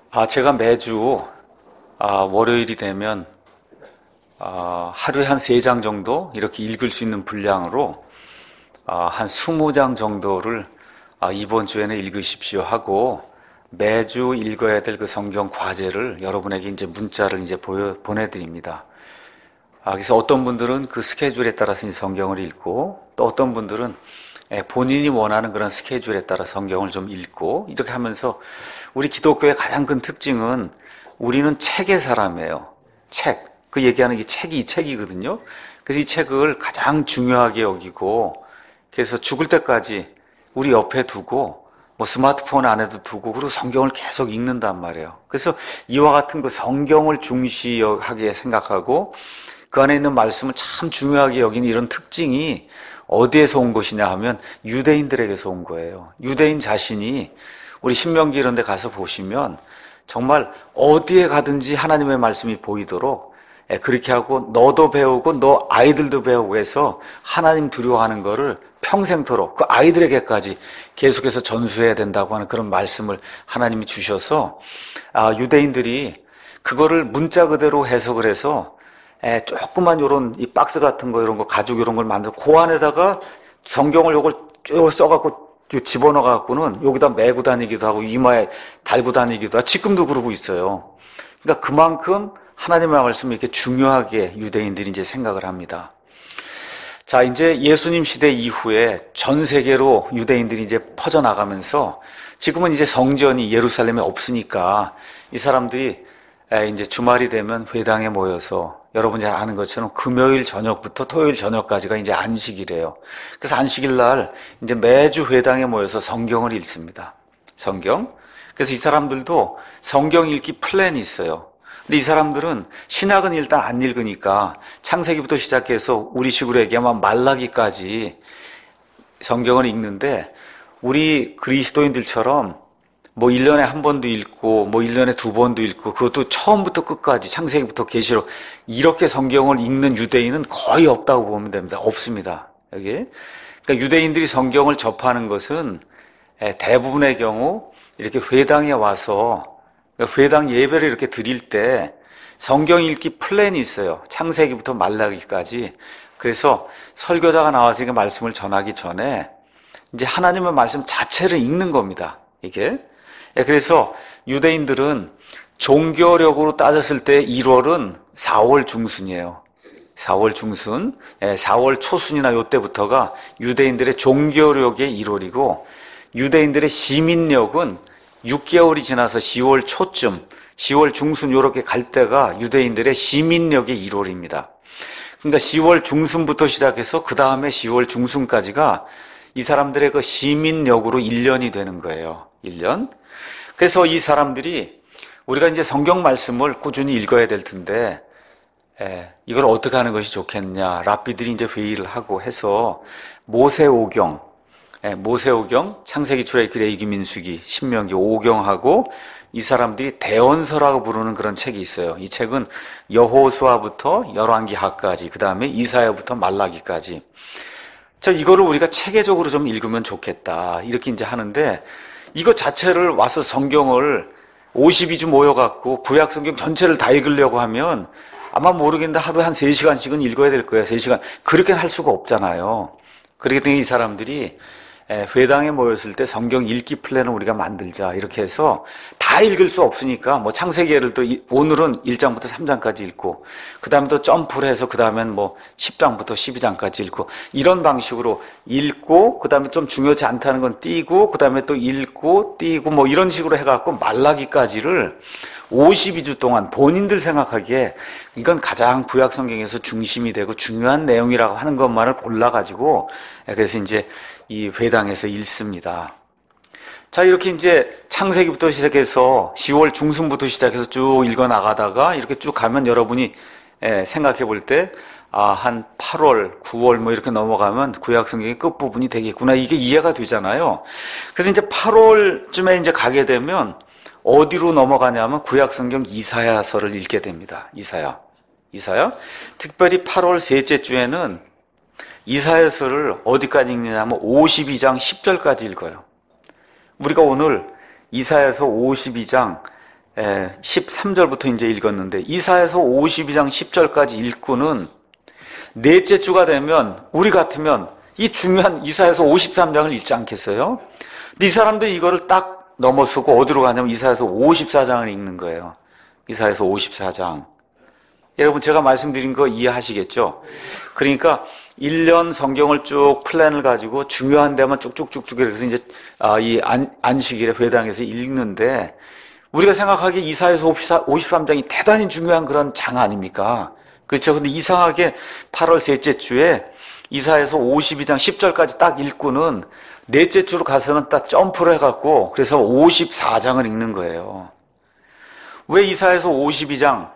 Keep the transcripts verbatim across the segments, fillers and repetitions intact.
아, 제가 매주 아, 월요일이 되면 아, 하루에 한 세 장 정도 이렇게 읽을 수 있는 분량으로 아, 한 스무 장 정도를 아, 이번 주에는 읽으십시오 하고 매주 읽어야 될 그 성경 과제를 여러분에게 이제 문자를 이제 보여, 보내드립니다. 아, 그래서 어떤 분들은 그 스케줄에 따라서 이 성경을 읽고 또 어떤 분들은 예, 본인이 원하는 그런 스케줄에 따라 성경을 좀 읽고 이렇게 하면서 우리 기독교의 가장 큰 특징은 우리는 책의 사람이에요. 책. 그 얘기하는 게 책이 이 책이거든요. 그래서 이 책을 가장 중요하게 여기고 그래서 죽을 때까지 우리 옆에 두고 뭐 스마트폰 안에도 두고 그리고 성경을 계속 읽는단 말이에요. 그래서 이와 같은 그 성경을 중시하게 생각하고 그 안에 있는 말씀을 참 중요하게 여기는 이런 특징이 어디에서 온 것이냐 하면 유대인들에게서 온 거예요. 유대인 자신이 우리 신명기 이런 데 가서 보시면 정말 어디에 가든지 하나님의 말씀이 보이도록 그렇게 하고 너도 배우고 너 아이들도 배우고 해서 하나님 두려워하는 거를 평생토록 그 아이들에게까지 계속해서 전수해야 된다고 하는 그런 말씀을 하나님이 주셔서 아, 유대인들이 그거를 문자 그대로 해석을 해서 에, 조그만 요런 이 박스 같은 거 이런 거 가죽 이런 걸 만들고 그 안에다가 성경을 요걸 쭉 써갖고 집어넣어 갖고는 여기다 메고 다니기도 하고 이마에 달고 다니기도 하고 지금도 그러고 있어요. 그러니까 그만큼 하나님의 말씀을 이렇게 중요하게 유대인들이 이제 생각을 합니다. 자, 이제 예수님 시대 이후에 전 세계로 유대인들이 이제 퍼져나가면서 지금은 이제 성전이 예루살렘에 없으니까 이 사람들이 이제 주말이 되면 회당에 모여서 여러분이 잘 아는 것처럼 금요일 저녁부터 토요일 저녁까지가 이제 안식이래요. 그래서 안식일 날 이제 매주 회당에 모여서 성경을 읽습니다. 성경. 그래서 이 사람들도 성경 읽기 플랜이 있어요. 근데 이 사람들은 신약은 일단 안 읽으니까 창세기부터 시작해서 우리식으로 얘기하면 말라기까지 성경을 읽는데 우리 그리스도인들처럼 뭐 일 년에 한 번도 읽고 뭐 일 년에 두 번도 읽고 그것도 처음부터 끝까지 창세기부터 계시록 이렇게 성경을 읽는 유대인은 거의 없다고 보면 됩니다. 없습니다. 여기. 그러니까 유대인들이 성경을 접하는 것은 대부분의 경우 이렇게 회당에 와서 회당 예배를 이렇게 드릴 때 성경 읽기 플랜이 있어요. 창세기부터 말라기까지. 그래서 설교자가 나와서 이 말씀을 전하기 전에 이제 하나님의 말씀 자체를 읽는 겁니다. 이게. 그래서 유대인들은 종교력으로 따졌을 때 일월은 사월 중순이에요. 사월 중순, 사월 초순이나 요때부터가 유대인들의 종교력의 일월이고 유대인들의 시민력은 육 개월이 지나서 시월 초쯤, 시월 중순 요렇게 갈 때가 유대인들의 시민력의 일월입니다. 그러니까 시월 중순부터 시작해서 그 다음에 시월 중순까지가 이 사람들의 그 시민력으로 일 년이 되는 거예요. 일 년. 그래서 이 사람들이 우리가 이제 성경 말씀을 꾸준히 읽어야 될 텐데 에, 이걸 어떻게 하는 것이 좋겠냐. 랍비들이 이제 회의를 하고 해서 모세오경, 에, 모세오경, 창세기, 출애굽기, 레위기, 민수기, 신명기 오경하고 이 사람들이 대언서라고 부르는 그런 책이 있어요. 이 책은 여호수아부터 열왕기하까지, 그 다음에 이사야부터 말라기까지. 자, 이거를 우리가 체계적으로 좀 읽으면 좋겠다. 이렇게 이제 하는데, 이거 자체를 와서 성경을 오십이 주 모여갖고 구약 성경 전체를 다 읽으려고 하면 아마 모르겠는데 하루에 한 세 시간씩은 읽어야 될 거예요. 세 시간. 그렇게 할 수가 없잖아요. 그렇기 때문에 이 사람들이 회당에 모였을 때 성경 읽기 플랜을 우리가 만들자. 이렇게 해서 다 읽을 수 없으니까 뭐 창세기를 또 오늘은 일 장부터 삼 장까지 읽고 그 다음에 또 점프를 해서 그 다음엔 뭐 십 장부터 십이 장까지 읽고 이런 방식으로 읽고 그 다음에 좀 중요하지 않다는 건 띄고 그 다음에 또 읽고 띄고 뭐 이런 식으로 해갖고 말라기까지를 오십이 주 동안 본인들 생각하기에 이건 가장 구약 성경에서 중심이 되고 중요한 내용이라고 하는 것만을 골라가지고 그래서 이제 이 회당에서 읽습니다. 자, 이렇게 이제 창세기부터 시작해서 시월 중순부터 시작해서 쭉 읽어 나가다가 이렇게 쭉 가면 여러분이 생각해 볼 때 아, 한 팔월, 구월 뭐 이렇게 넘어가면 구약 성경의 끝부분이 되겠구나. 이게 이해가 되잖아요. 그래서 이제 팔월쯤에 이제 가게 되면 어디로 넘어가냐면 구약 성경 이사야서를 읽게 됩니다. 이사야. 이사야. 특별히 팔월 셋째 주에는 이사야서를 어디까지 읽느냐면 오십이 장 십 절까지 읽어요. 우리가 오늘 이사야서 오십이 장 십삼 절부터 이제 읽었는데 이사야서 오십이 장 십 절까지 읽고는 넷째 주가 되면 우리 같으면 이 중요한 이사야서 오십삼 장을 읽지 않겠어요? 근데 이 사람들이 이거를 딱 넘어서고 어디로 가냐면 이사야서 오십사 장을 읽는 거예요. 이사야서 오십사 장. 여러분 제가 말씀드린 거 이해하시겠죠? 그러니까 일 년 성경을 쭉 플랜을 가지고 중요한 데만 쭉쭉쭉쭉 이렇게 해서 이제 아, 이 안, 안식일에 회당에서 읽는데 우리가 생각하기에 이사야서 오십삼 장이 대단히 중요한 그런 장 아닙니까? 그렇죠? 근데 이상하게 팔월 셋째 주에 이사야서 오십이 장 십 절까지 딱 읽고는 넷째 주로 가서는 딱 점프를 해갖고 그래서 오십사 장을 읽는 거예요. 왜 이사야서 오십이 장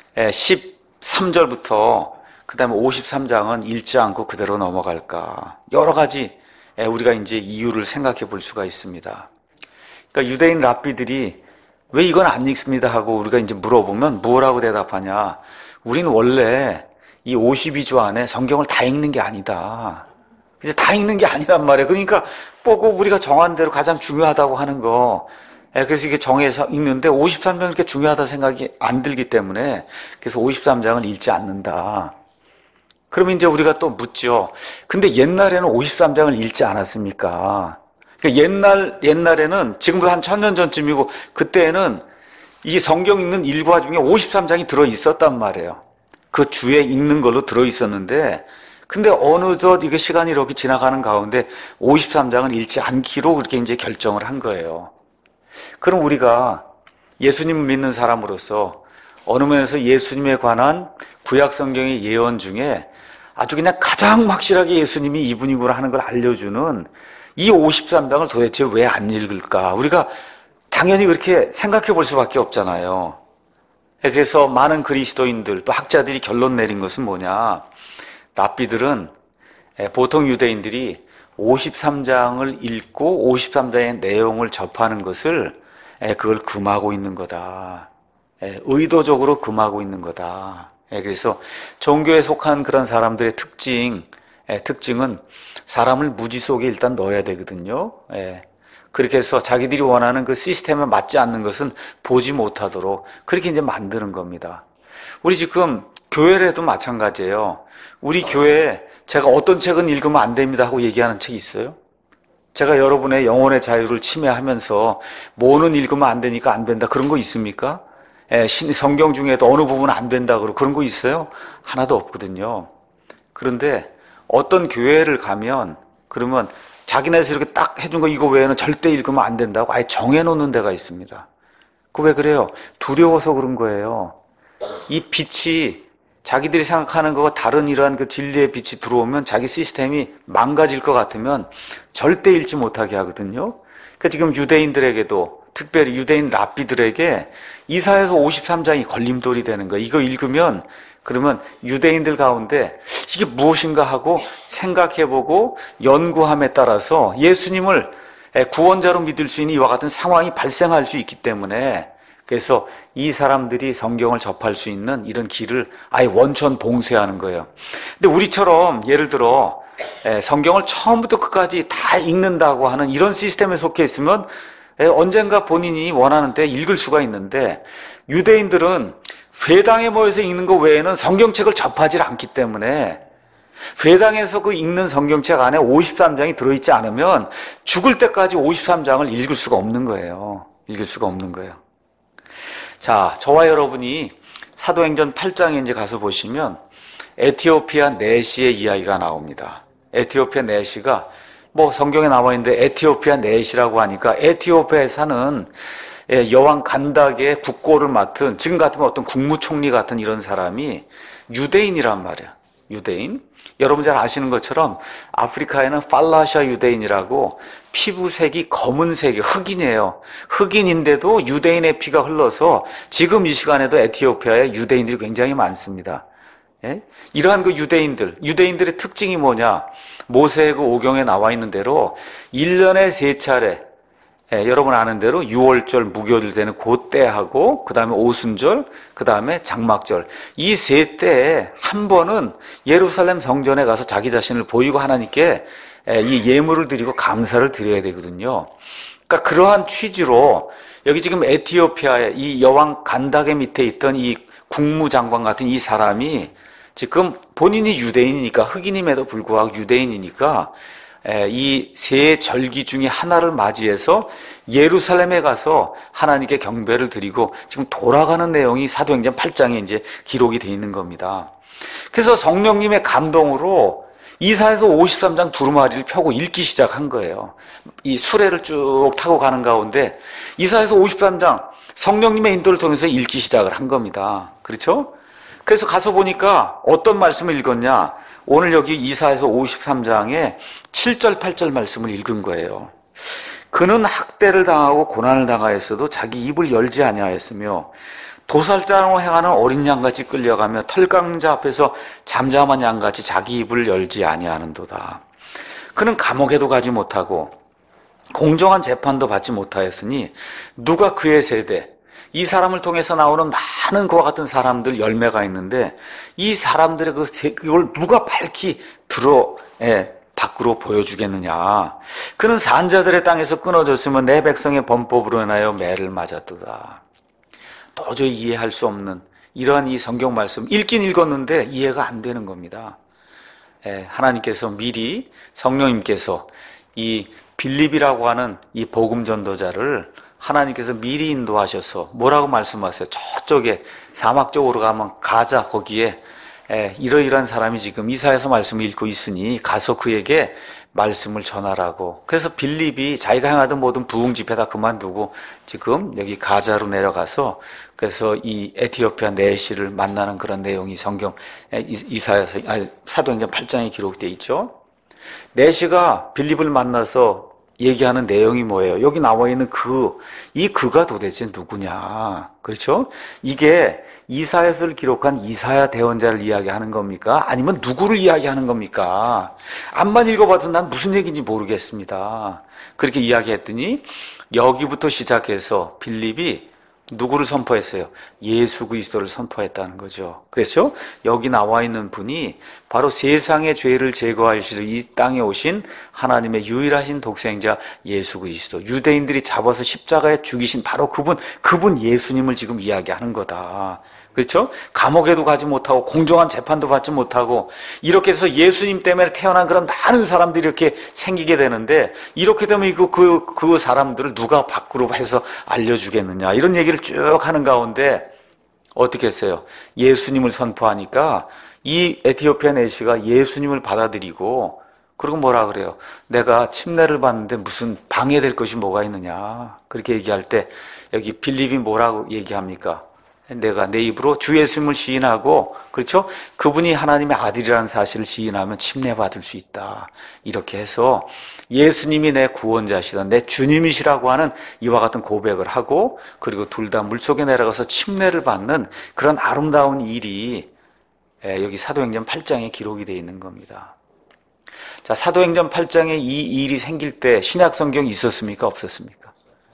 십삼 절부터 그 다음에 오십삼 장은 읽지 않고 그대로 넘어갈까? 여러 가지 우리가 이제 이유를 생각해 볼 수가 있습니다. 그러니까 유대인 랍비들이 왜 이건 안 읽습니다 하고 우리가 이제 물어보면 뭐라고 대답하냐? 우리는 원래 이 오십이 주 안에 성경을 다 읽는 게 아니다. 이제 다 읽는 게 아니란 말이에요. 그러니까 보고 우리가 정한 대로 가장 중요하다고 하는 거. 그래서 이게 정해서 읽는데 오십삼 장은 그렇게 중요하다 생각이 안 들기 때문에 그래서 오십삼 장을 읽지 않는다. 그러면 이제 우리가 또 묻죠. 근데 옛날에는 오십삼 장을 읽지 않았습니까? 그러니까 옛날, 옛날에는 지금부터 한 천년 전쯤이고 그때는 이 성경 읽는 일과 중에 오십삼 장이 들어있었단 말이에요. 그 주에 읽는 걸로 들어있었는데 근데 어느덧 이게 시간이 이렇게 지나가는 가운데 오십삼 장을 읽지 않기로 그렇게 이제 결정을 한 거예요. 그럼 우리가 예수님을 믿는 사람으로서 어느 면에서 예수님에 관한 구약 성경의 예언 중에 아주 그냥 가장 확실하게 예수님이 이분이구나 하는 걸 알려주는 이 오십삼 장을 도대체 왜 안 읽을까? 우리가 당연히 그렇게 생각해 볼 수밖에 없잖아요. 그래서 많은 그리스도인들 또 학자들이 결론 내린 것은 뭐냐? 랍비들은 보통 유대인들이 오십삼 장을 읽고 오십삼 장의 내용을 접하는 것을 그걸 금하고 있는 거다. 의도적으로 금하고 있는 거다. 그래서 종교에 속한 그런 사람들의 특징, 특징은 사람을 무지 속에 일단 넣어야 되거든요. 그렇게 해서 자기들이 원하는 그 시스템에 맞지 않는 것은 보지 못하도록 그렇게 이제 만드는 겁니다. 우리 지금 교회에도 마찬가지예요. 우리 교회에 제가 어떤 책은 읽으면 안 됩니다 하고 얘기하는 책이 있어요? 제가 여러분의 영혼의 자유를 침해하면서 뭐는 읽으면 안 되니까 안 된다 그런 거 있습니까? 예, 성경 중에도 어느 부분은 안 된다 그러고 그런 거 있어요? 하나도 없거든요. 그런데 어떤 교회를 가면 그러면 자기네에서 이렇게 딱 해준 거 이거 외에는 절대 읽으면 안 된다고 아예 정해놓는 데가 있습니다. 그 왜 그래요? 두려워서 그런 거예요. 이 빛이 자기들이 생각하는 거가 다른 이러한 그 진리의 빛이 들어오면 자기 시스템이 망가질 것 같으면 절대 읽지 못하게 하거든요. 그러니까 지금 유대인들에게도 특별히 유대인 랍비들에게 이사야서 오십삼 장이 걸림돌이 되는 거예요. 이거 읽으면 그러면 유대인들 가운데 이게 무엇인가 하고 생각해보고 연구함에 따라서 예수님을 구원자로 믿을 수 있는 이와 같은 상황이 발생할 수 있기 때문에 그래서 이 사람들이 성경을 접할 수 있는 이런 길을 아예 원천 봉쇄하는 거예요. 근데 우리처럼 예를 들어 성경을 처음부터 끝까지 다 읽는다고 하는 이런 시스템에 속해 있으면 언젠가 본인이 원하는 때 읽을 수가 있는데 유대인들은 회당에 모여서 읽는 것 외에는 성경책을 접하지 않기 때문에 회당에서 그 읽는 성경책 안에 오십삼 장이 들어있지 않으면 죽을 때까지 오십삼 장을 읽을 수가 없는 거예요. 읽을 수가 없는 거예요. 자, 저와 여러분이 사도행전 팔 장에 이제 가서 보시면 에티오피아 내시의 이야기가 나옵니다. 에티오피아 내시가 뭐 성경에 나와 있는데 에티오피아 내시라고 하니까 에티오피아에 사는 여왕 간닥의 국고를 맡은 지금 같으면 어떤 국무총리 같은 이런 사람이 유대인이란 말이야. 유대인. 여러분 잘 아시는 것처럼 아프리카에는 팔라샤 유대인이라고 피부색이 검은색이 흑인이에요. 흑인인데도 유대인의 피가 흘러서 지금 이 시간에도 에티오피아에 유대인들이 굉장히 많습니다. 예? 이러한 그 유대인들, 유대인들의 특징이 뭐냐? 모세의 그 오경에 나와 있는 대로 일 년에 세 차례 예, 여러분 아는 대로 유월절 무교절 되는 그때하고 그 다음에 오순절 그 다음에 장막절 이 세 때에 한 번은 예루살렘 성전에 가서 자기 자신을 보이고 하나님께 이 예물을 드리고 감사를 드려야 되거든요. 그러니까 그러한 취지로 여기 지금 에티오피아의 이 여왕 간닥의 밑에 있던 이 국무장관 같은 이 사람이 지금 본인이 유대인이니까, 흑인임에도 불구하고 유대인이니까 이 세 절기 중에 하나를 맞이해서 예루살렘에 가서 하나님께 경배를 드리고 지금 돌아가는 내용이 사도행전 팔 장에 이제 기록이 되어 있는 겁니다. 그래서 성령님의 감동으로 이사야서 오십삼 장 두루마리를 펴고 읽기 시작한 거예요. 이 수레를 쭉 타고 가는 가운데 이사야서 오십삼 장 성령님의 인도를 통해서 읽기 시작을 한 겁니다. 그렇죠? 그래서 가서 보니까 어떤 말씀을 읽었냐? 오늘 여기 이사야서 오십삼 장에 칠 절 팔 절 말씀을 읽은 거예요. 그는 학대를 당하고 고난을 당하였어도 자기 입을 열지 아니하였으며 도살장으로 행하는 어린 양같이 끌려가며 털강자 앞에서 잠잠한 양같이 자기 입을 열지 아니하는도다. 그는 감옥에도 가지 못하고 공정한 재판도 받지 못하였으니 누가 그의 세대, 이 사람을 통해서 나오는 많은 그와 같은 사람들 열매가 있는데 이 사람들의 그 그걸 누가 밝히 들어 예, 밖으로 보여주겠느냐. 그는 산자들의 땅에서 끊어졌으면 내 백성의 범법으로 인하여 매를 맞았도다. 도저히 이해할 수 없는 이러한 이 성경 말씀 읽긴 읽었는데 이해가 안 되는 겁니다. 예, 하나님께서 미리 성령님께서 이 빌립이라고 하는 이 복음 전도자를 하나님께서 미리 인도하셔서 뭐라고 말씀하세요? 저쪽에 사막 쪽으로 가면 가자, 거기에 에, 이러이러한 사람이 지금 이사야서 말씀을 읽고 있으니 가서 그에게 말씀을 전하라고. 그래서 빌립이 자기가 행하던 모든 부흥 집회 다 그만두고 지금 여기 가자로 내려가서 그래서 이 에티오피아 내시를 만나는 그런 내용이 성경 이사야서 아니, 사도행전 팔 장에 기록되어 있죠. 내시가 빌립을 만나서 얘기하는 내용이 뭐예요? 여기 나와 있는 그, 이 그가 도대체 누구냐? 그렇죠? 이게 이사야서를 기록한 이사야 대언자를 이야기하는 겁니까? 아니면 누구를 이야기하는 겁니까? 앞만 읽어봐도 난 무슨 얘기인지 모르겠습니다. 그렇게 이야기했더니 여기부터 시작해서 빌립이 누구를 선포했어요? 예수 그리스도를 선포했다는 거죠. 그래서 여기 나와 있는 분이 바로 세상의 죄를 제거하시려 이 땅에 오신 하나님의 유일하신 독생자 예수 그리스도, 유대인들이 잡아서 십자가에 죽이신 바로 그분, 그분 예수님을 지금 이야기하는 거다. 그렇죠? 감옥에도 가지 못하고 공정한 재판도 받지 못하고 이렇게 해서 예수님 때문에 태어난 그런 많은 사람들이 이렇게 생기게 되는데 이렇게 되면 이거 그, 그 사람들을 누가 밖으로 해서 알려주겠느냐 이런 얘기를 쭉 하는 가운데 어떻게 했어요? 예수님을 선포하니까 이 에티오피아 내시가 예수님을 받아들이고 그리고 뭐라 그래요? 내가 침례를 받는데 무슨 방해될 것이 뭐가 있느냐 그렇게 얘기할 때 여기 빌립이 뭐라고 얘기합니까? 내가 내 입으로 주 예수님을 시인하고 그렇죠? 그분이 하나님의 아들이라는 사실을 시인하면 침례받을 수 있다. 이렇게 해서 예수님이 내 구원자시다, 내 주님이시라고 하는 이와 같은 고백을 하고 그리고 둘 다 물속에 내려가서 침례를 받는 그런 아름다운 일이 여기 사도행전 팔 장에 기록이 되어 있는 겁니다. 자, 사도행전 팔 장에 이 일이 생길 때 신약 성경이 있었습니까? 없었습니까?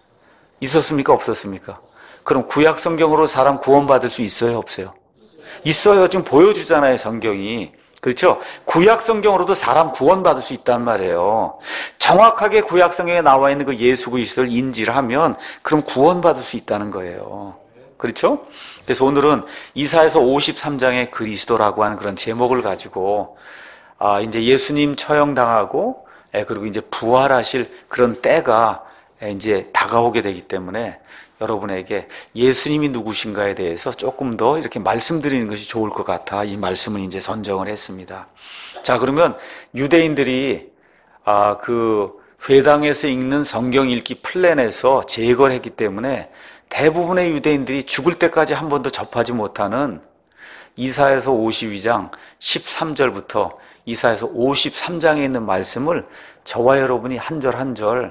있었습니까? 없었습니까? 그럼 구약 성경으로 사람 구원받을 수 있어요? 없어요? 있어요. 지금 보여주잖아요, 성경이. 그렇죠? 구약 성경으로도 사람 구원받을 수 있단 말이에요. 정확하게 구약 성경에 나와 있는 그 예수 그리스도를 인지를 하면 그럼 구원받을 수 있다는 거예요. 그렇죠? 그래서 오늘은 이사야서 오십삼 장의 그리스도라고 하는 그런 제목을 가지고 아, 이제 예수님 처형당하고 그리고 이제 부활하실 그런 때가 이제 다가오게 되기 때문에 여러분에게 예수님이 누구신가에 대해서 조금 더 이렇게 말씀드리는 것이 좋을 것 같아 이 말씀을 이제 선정을 했습니다. 자, 그러면 유대인들이 아, 그 회당에서 읽는 성경 읽기 플랜에서 제거를 했기 때문에 대부분의 유대인들이 죽을 때까지 한 번도 접하지 못하는 이사야서 오십이 장 십삼 절부터 이사야서 오십삼 장에 있는 말씀을 저와 여러분이 한 절 한 절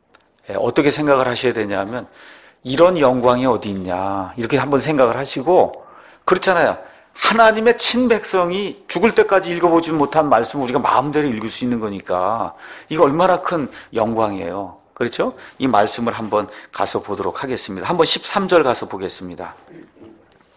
어떻게 생각을 하셔야 되냐면 이런 영광이 어디 있냐 이렇게 한번 생각을 하시고 그렇잖아요. 하나님의 친백성이 죽을 때까지 읽어보지 못한 말씀을 우리가 마음대로 읽을 수 있는 거니까 이거 얼마나 큰 영광이에요. 그렇죠? 이 말씀을 한번 가서 보도록 하겠습니다. 한번 십삼 절 가서 보겠습니다.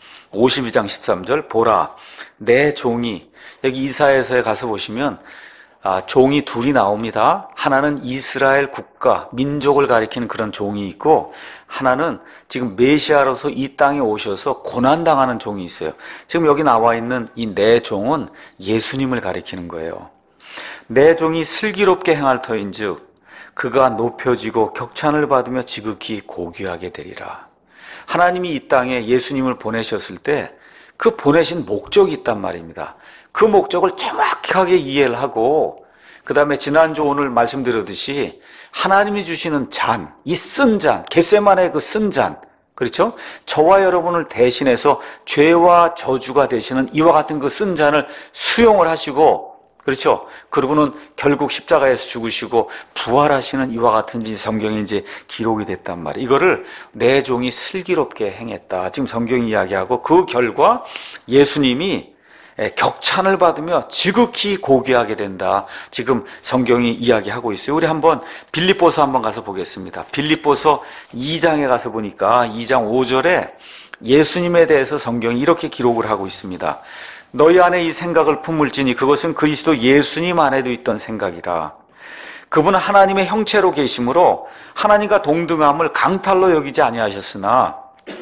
오십이 장 십삼 절 보라 내 종이 여기 이사야서에 가서 보시면 아, 종이 둘이 나옵니다. 하나는 이스라엘 국가, 민족을 가리키는 그런 종이 있고, 하나는 지금 메시아로서 이 땅에 오셔서 고난당하는 종이 있어요. 지금 여기 나와 있는 이 네 종은 예수님을 가리키는 거예요. 내 종이 슬기롭게 행할 터인즉 그가 높여지고 격찬을 받으며 지극히 고귀하게 되리라. 하나님이 이 땅에 예수님을 보내셨을 때 그 보내신 목적이 있단 말입니다. 그 목적을 정확하게 이해를 하고, 그 다음에 지난주 오늘 말씀드렸듯이 하나님이 주시는 잔, 이 쓴 잔, 겟세마네의 그 쓴 잔, 그렇죠? 저와 여러분을 대신해서 죄와 저주가 되시는 이와 같은 그 쓴 잔을 수용을 하시고, 그렇죠? 그리고는 결국 십자가에서 죽으시고 부활하시는 이와 같은 성경에 이제 기록이 됐단 말이에요. 이거를 내 종이 슬기롭게 행했다. 지금 성경이 이야기하고, 그 결과 예수님이 격찬을 받으며 지극히 고귀하게 된다. 지금 성경이 이야기하고 있어요. 우리 한번 빌립보서 한번 가서 보겠습니다. 빌립보서 이 장에 가서 보니까 이 장 오 절에 예수님에 대해서 성경이 이렇게 기록을 하고 있습니다. 너희 안에 이 생각을 품을지니 그것은 그리스도 예수님 안에도 있던 생각이라. 그분은 하나님의 형체로 계심으로 하나님과 동등함을 강탈로 여기지 아니하셨으나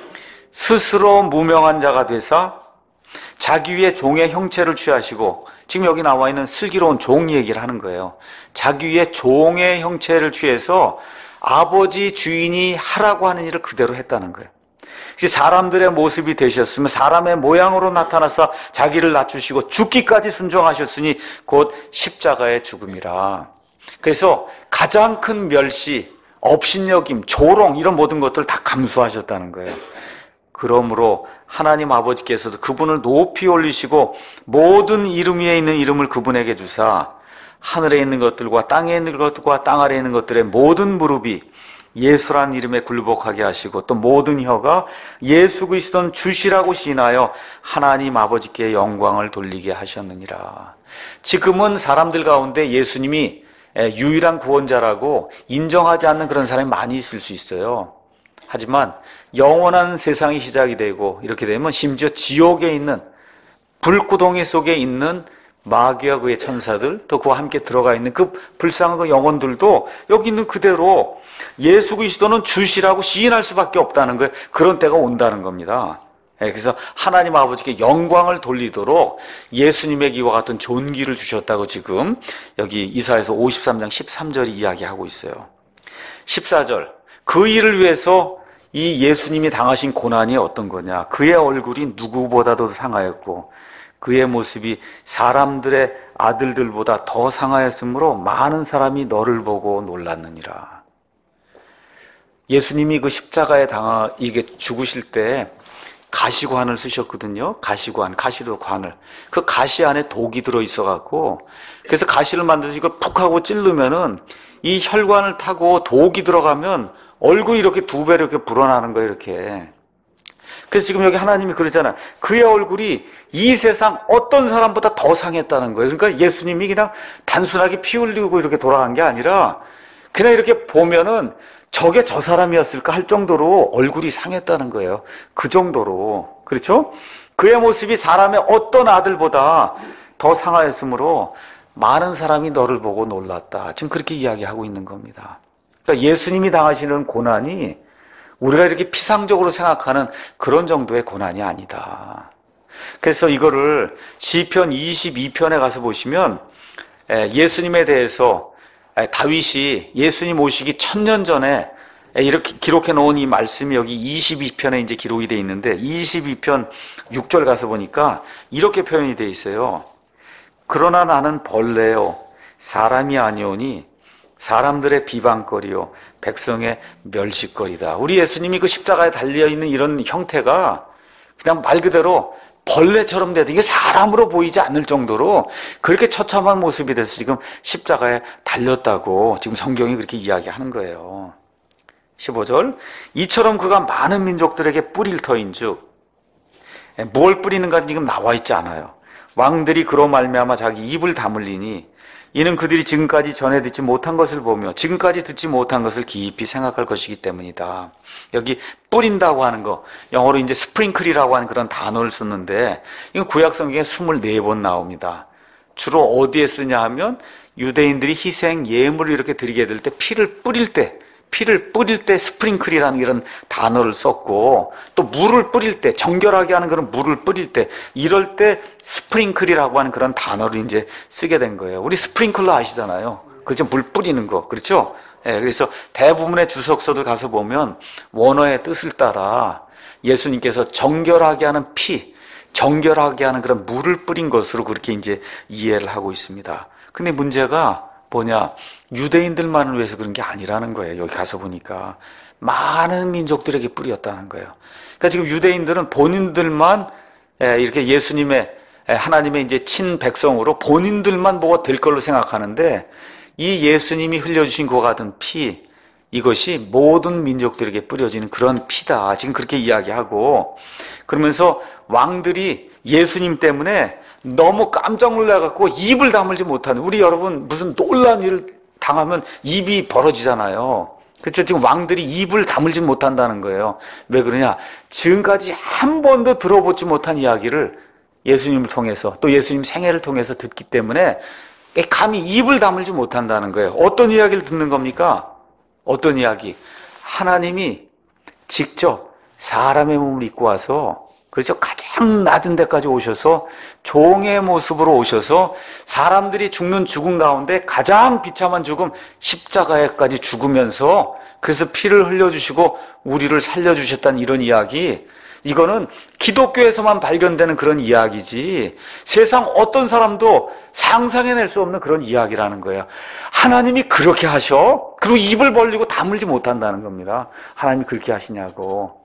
스스로 무명한 자가 되사 자기 위에 종의 형체를 취하시고, 지금 여기 나와 있는 슬기로운 종 얘기를 하는 거예요. 자기 위에 종의 형체를 취해서 아버지 주인이 하라고 하는 일을 그대로 했다는 거예요. 사람들의 모습이 되셨으면 사람의 모양으로 나타나서 자기를 낮추시고 죽기까지 순종하셨으니 곧 십자가의 죽음이라. 그래서 가장 큰 멸시, 업신여김, 조롱 이런 모든 것들을 다 감수하셨다는 거예요. 그러므로 하나님 아버지께서도 그분을 높이 올리시고 모든 이름 위에 있는 이름을 그분에게 주사 하늘에 있는 것들과 땅에 있는 것들과 땅 아래에 있는 것들의 모든 무릎이 예수라는 이름에 굴복하게 하시고, 또 모든 혀가 예수 그리스도는 주시라고 시인하여 하나님 아버지께 영광을 돌리게 하셨느니라. 지금은 사람들 가운데 예수님이 유일한 구원자라고 인정하지 않는 그런 사람이 많이 있을 수 있어요. 하지만 영원한 세상이 시작이 되고 이렇게 되면 심지어 지옥에 있는 불구덩이 속에 있는 마귀와 그의 천사들, 또 그와 함께 들어가 있는 그 불쌍한 그 영혼들도 여기 있는 그대로 예수 그리스도는 주시라고 시인할 수밖에 없다는 거예요. 그런 때가 온다는 겁니다. 그래서 하나님 아버지께 영광을 돌리도록 예수님에게 이와 같은 존귀를 주셨다고 지금 여기 이사야서 오십삼 장 십삼 절이 이야기하고 있어요. 십사 절, 그 일을 위해서 이 예수님이 당하신 고난이 어떤 거냐? 그의 얼굴이 누구보다도 상하였고 그의 모습이 사람들의 아들들보다 더 상하였으므로 많은 사람이 너를 보고 놀랐느니라. 예수님이 그 십자가에 당하 이게 죽으실 때 가시관을 쓰셨거든요. 가시관, 가시로 관을. 그 가시 안에 독이 들어 있어 갖고, 그래서 가시를 만들어서 이걸 푹 하고 찌르면은 이 혈관을 타고 독이 들어가면 얼굴이 이렇게 두 배로 이렇게 불어나는 거예요, 이렇게. 그래서 지금 여기 하나님이 그러잖아요. 그의 얼굴이 이 세상 어떤 사람보다 더 상했다는 거예요. 그러니까 예수님이 그냥 단순하게 피 흘리고 이렇게 돌아간 게 아니라 그냥 이렇게 보면은 저게 저 사람이었을까 할 정도로 얼굴이 상했다는 거예요. 그 정도로. 그렇죠? 그의 모습이 사람의 어떤 아들보다 더 상하였으므로 많은 사람이 너를 보고 놀랐다. 지금 그렇게 이야기하고 있는 겁니다. 그러니까 예수님이 당하시는 고난이 우리가 이렇게 피상적으로 생각하는 그런 정도의 고난이 아니다. 그래서 이거를 시편 이십이 편에 가서 보시면 예수님에 대해서 다윗이 예수님 오시기 천년 전에 이렇게 기록해 놓은 이 말씀이 여기 이십이 편에 이제 기록이 되어 있는데 이십이 편 육 절 가서 보니까 이렇게 표현이 되어 있어요. 그러나 나는 벌레요 사람이 아니오니 사람들의 비방거리요 백성의 멸시거리다. 우리 예수님이 그 십자가에 달려있는 이런 형태가 그냥 말 그대로 벌레처럼 돼도 이게 사람으로 보이지 않을 정도로 그렇게 처참한 모습이 돼서 지금 십자가에 달렸다고 지금 성경이 그렇게 이야기하는 거예요. 십오 절, 이처럼 그가 많은 민족들에게 뿌릴 터인즉, 뭘 뿌리는가 지금 나와 있지 않아요. 왕들이 그로 말미암아 자기 입을 다물리니 이는 그들이 지금까지 전에 듣지 못한 것을 보며 지금까지 듣지 못한 것을 깊이 생각할 것이기 때문이다. 여기 뿌린다고 하는 거, 영어로 이제 스프링클이라고 하는 그런 단어를 썼는데 이건 구약 성경에 이십사 번 나옵니다. 주로 어디에 쓰냐 하면 유대인들이 희생 예물을 이렇게 드리게 될 때 피를 뿌릴 때 피를 뿌릴 때 스프링클이라는 이런 단어를 썼고, 또 물을 뿌릴 때, 정결하게 하는 그런 물을 뿌릴 때, 이럴 때 스프링클이라고 하는 그런 단어를 이제 쓰게 된 거예요. 우리 스프링클러 아시잖아요. 그렇죠? 물 뿌리는 거. 그렇죠? 예, 그래서 대부분의 주석서들 가서 보면 원어의 뜻을 따라 예수님께서 정결하게 하는 피, 정결하게 하는 그런 물을 뿌린 것으로 그렇게 이제 이해를 하고 있습니다. 근데 문제가 뭐냐, 유대인들만을 위해서 그런 게 아니라는 거예요. 여기 가서 보니까 많은 민족들에게 뿌렸다는 거예요. 그러니까 지금 유대인들은 본인들만 이렇게 예수님의, 하나님의 이제 친백성으로 본인들만 뭐가 될 걸로 생각하는데, 이 예수님이 흘려주신 그와 같은 피, 이것이 모든 민족들에게 뿌려지는 그런 피다. 지금 그렇게 이야기하고, 그러면서 왕들이 예수님 때문에 너무 깜짝 놀라갖고 입을 다물지 못하는, 우리 여러분 무슨 놀라운 일을 당하면 입이 벌어지잖아요. 그렇죠? 지금 왕들이 입을 다물지 못한다는 거예요. 왜 그러냐? 지금까지 한 번도 들어보지 못한 이야기를 예수님을 통해서, 또 예수님 생애를 통해서 듣기 때문에 감히 입을 다물지 못한다는 거예요. 어떤 이야기를 듣는 겁니까? 어떤 이야기? 하나님이 직접 사람의 몸을 입고 와서, 그렇죠? 가장 낮은 데까지 오셔서 종의 모습으로 오셔서 사람들이 죽는 죽음 가운데 가장 비참한 죽음, 십자가에까지 죽으면서 그래서 피를 흘려주시고 우리를 살려주셨다는 이런 이야기, 이거는 기독교에서만 발견되는 그런 이야기지 세상 어떤 사람도 상상해낼 수 없는 그런 이야기라는 거예요. 하나님이 그렇게 하셔? 그리고 입을 벌리고 다물지 못한다는 겁니다. 하나님이 그렇게 하시냐고.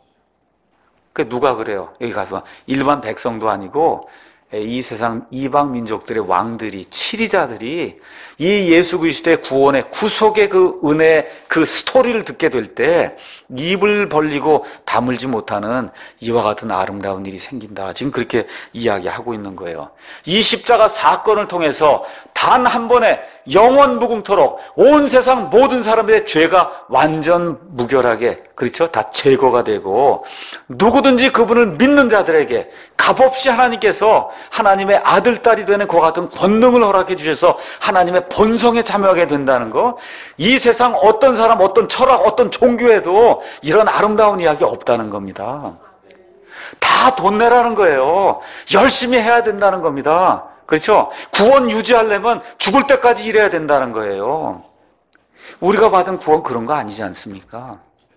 그 누가 그래요? 여기 가서 일반 백성도 아니고 이 세상 이방 민족들의 왕들이, 치리자들이 이 예수 그리스도의 구원의 구속의 그 은혜, 그 스토리를 듣게 될 때 입을 벌리고 다물지 못하는 이와 같은 아름다운 일이 생긴다. 지금 그렇게 이야기하고 있는 거예요. 이 십자가 사건을 통해서 단 한 번에 영원 무궁토록 온 세상 모든 사람들의 죄가 완전 무결하게, 그렇죠? 다 제거가 되고 누구든지 그분을 믿는 자들에게 값없이 하나님께서 하나님의 아들, 딸이 되는 그와 같은 권능을 허락해 주셔서 하나님의 본성에 참여하게 된다는 거, 이 세상 어떤 사람, 어떤 철학, 어떤 종교에도 이런 아름다운 이야기 없다는 겁니다. 다 돈 내라는 거예요. 열심히 해야 된다는 겁니다. 그렇죠? 구원 유지하려면 죽을 때까지 일해야 된다는 거예요. 우리가 받은 구원 그런 거 아니지 않습니까?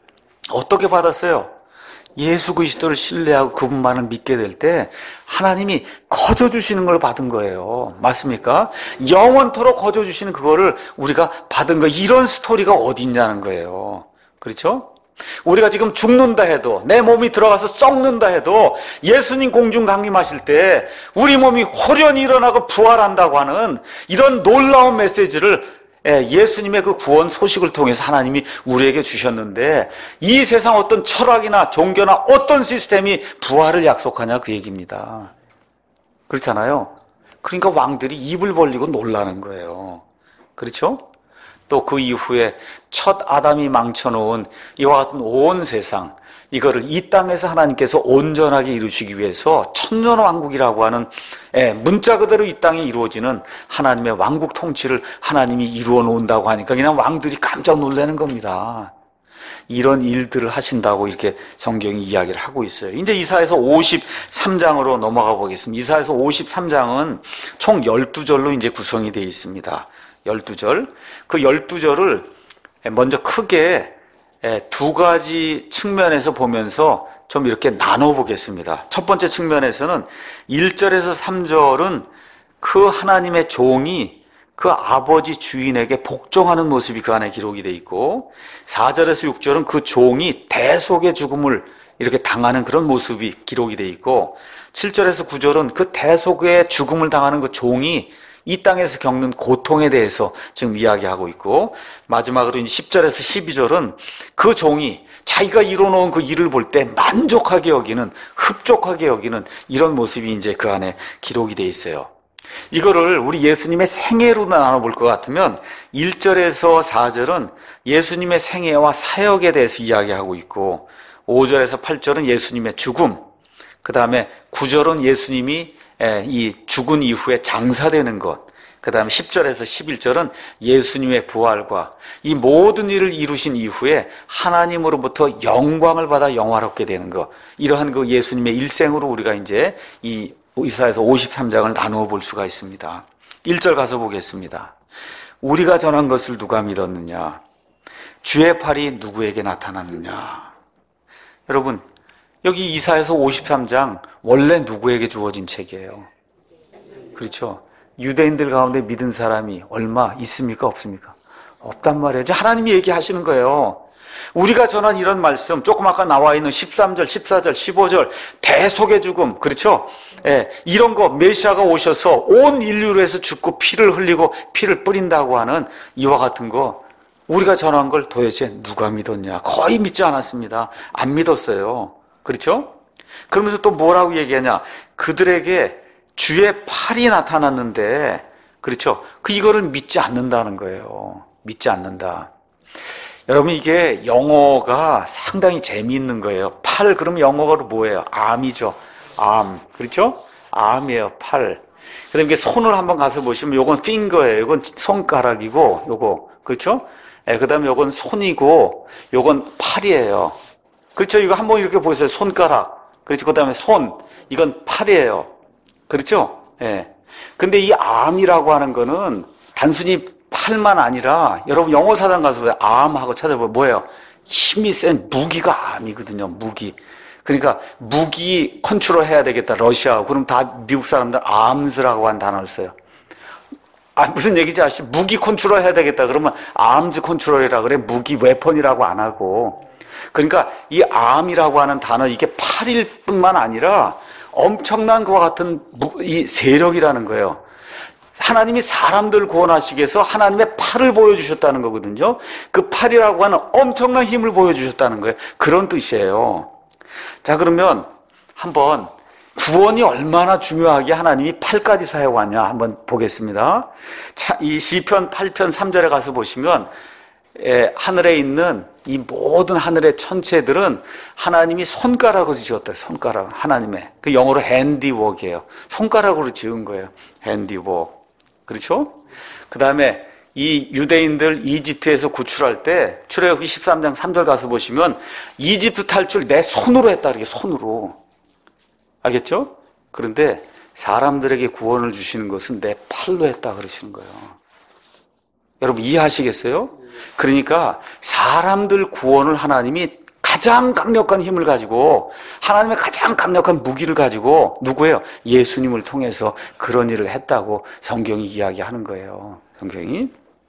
어떻게 받았어요? 예수 그리스도를 신뢰하고 그분만을 믿게 될 때 하나님이 거저 주시는 걸 받은 거예요. 맞습니까? 영원토록 거저 주시는 그거를 우리가 받은 거, 이런 스토리가 어디 있냐는 거예요. 그렇죠? 우리가 지금 죽는다 해도, 내 몸이 들어가서 썩는다 해도 예수님 공중 강림하실 때 우리 몸이 호련히 일어나고 부활한다고 하는 이런 놀라운 메시지를 예수님의 그 구원 소식을 통해서 하나님이 우리에게 주셨는데, 이 세상 어떤 철학이나 종교나 어떤 시스템이 부활을 약속하냐, 그 얘기입니다. 그렇잖아요. 그러니까 왕들이 입을 벌리고 놀라는 거예요. 그렇죠? 또 그 이후에 첫 아담이 망쳐놓은 이와 같은 온 세상, 이거를 이 땅에서 하나님께서 온전하게 이루시기 위해서 천년왕국이라고 하는, 예, 문자 그대로 이 땅에 이루어지는 하나님의 왕국 통치를 하나님이 이루어 놓는다고 하니까 그냥 왕들이 깜짝 놀라는 겁니다. 이런 일들을 하신다고 이렇게 성경이 이야기를 하고 있어요. 이제 이사야서 오십삼 장으로 넘어가 보겠습니다. 이사야서 오십삼 장은 총 열두 절로 이제 구성이 되어 있습니다. 열두 절. 그 열두 절을 먼저 크게 두 가지 측면에서 보면서 좀 이렇게 나눠보겠습니다. 첫 번째 측면에서는 일 절에서 삼 절은 그 하나님의 종이 그 아버지 주인에게 복종하는 모습이 그 안에 기록이 되어 있고, 사 절에서 육 절은 그 종이 대속의 죽음을 이렇게 당하는 그런 모습이 기록이 되어 있고, 칠 절에서 구 절은 그 대속의 죽음을 당하는 그 종이 이 땅에서 겪는 고통에 대해서 지금 이야기하고 있고, 마지막으로 이제 십 절에서 십이 절은 그 종이 자기가 이뤄놓은 그 일을 볼 때 만족하게 여기는, 흡족하게 여기는 이런 모습이 이제 그 안에 기록이 되어 있어요. 이거를 우리 예수님의 생애로 나눠볼 것 같으면 일 절에서 사 절은 예수님의 생애와 사역에 대해서 이야기하고 있고, 오 절에서 팔 절은 예수님의 죽음, 그 다음에 구 절은 예수님이 이 죽은 이후에 장사되는 것, 그 다음에 십 절에서 십일 절은 예수님의 부활과 이 모든 일을 이루신 이후에 하나님으로부터 영광을 받아 영화롭게 되는 것, 이러한 그 예수님의 일생으로 우리가 이제 이 이사야서 오십삼 장을 나누어 볼 수가 있습니다. 일 절 가서 보겠습니다. 우리가 전한 것을 누가 믿었느냐? 주의 팔이 누구에게 나타났느냐? 여러분, 여기 이사야서 오십삼 장 원래 누구에게 주어진 책이에요? 그렇죠? 유대인들 가운데 믿은 사람이 얼마 있습니까? 없습니까? 없단 말이에요. 하나님이 얘기하시는 거예요. 우리가 전한 이런 말씀, 조금 아까 나와 있는 십삼 절, 십사 절, 십오 절, 대속의 죽음, 그렇죠? 예, 이런 거, 메시아가 오셔서 온 인류를 위해서 죽고 피를 흘리고 피를 뿌린다고 하는 이와 같은 거, 우리가 전한 걸 도대체 누가 믿었냐? 거의 믿지 않았습니다. 안 믿었어요. 그렇죠? 그러면서 또 뭐라고 얘기하냐? 그들에게 주의 팔이 나타났는데, 그렇죠? 그 이거를 믿지 않는다는 거예요. 믿지 않는다. 여러분, 이게 영어가 상당히 재미있는 거예요. 팔, 그럼 영어로 뭐예요? 암이죠. 암. 그렇죠? 암이에요. 팔. 그 다음에 이게 손을 한번 가서 보시면 요건 핑거예요. 요건 손가락이고, 요거. 그렇죠? 예, 그 다음에 요건 손이고, 요건 팔이에요. 그렇죠? 이거 한번 이렇게 보세요. 손가락. 그렇죠? 그 다음에 손. 이건 팔이에요. 그렇죠? 예. 근데 이 암이라고 하는 거는 단순히 팔만 아니라, 여러분 영어 사전 가서 왜 암하고 찾아보면 뭐예요? 힘이 센 무기가 암이거든요. 무기. 그러니까 무기 컨트롤 해야 되겠다. 러시아하고. 그럼 다 미국 사람들 암스라고 한 단어를 써요. 아, 무슨 얘기인지 아시죠? 무기 컨트롤 해야 되겠다. 그러면 암즈 컨트롤이라 그래. 무기 웨폰이라고 안 하고. 그러니까 이 암이라고 하는 단어, 이게 팔일 뿐만 아니라 엄청난 것과 같은 이 세력이라는 거예요. 하나님이 사람들을 구원하시기 위해서 하나님의 팔을 보여주셨다는 거거든요. 그 팔이라고 하는 엄청난 힘을 보여주셨다는 거예요. 그런 뜻이에요. 자, 그러면 한번 구원이 얼마나 중요하게 하나님이 팔까지 사용하냐 한번 보겠습니다. 자, 이 시편 팔 편 삼 절에 가서 보시면 에, 하늘에 있는 이 모든 하늘의 천체들은 하나님이 손가락으로 지었대요. 손가락. 하나님의. 그 영어로 handiwork이에요. 손가락으로 지은 거예요. handiwork. 그렇죠? 그 다음에 이 유대인들 이집트에서 구출할 때 출애굽기 십삼 장 삼 절 가서 보시면 이집트 탈출 내 손으로 했다. 이렇게 손으로. 알겠죠? 그런데 사람들에게 구원을 주시는 것은 내 팔로 했다. 그러시는 거예요. 여러분 이해하시겠어요? 그러니까 사람들 구원을 하나님이 가장 강력한 힘을 가지고 하나님의 가장 강력한 무기를 가지고 누구예요? 예수님을 통해서 그런 일을 했다고 성경이 이야기하는 거예요. 성경이.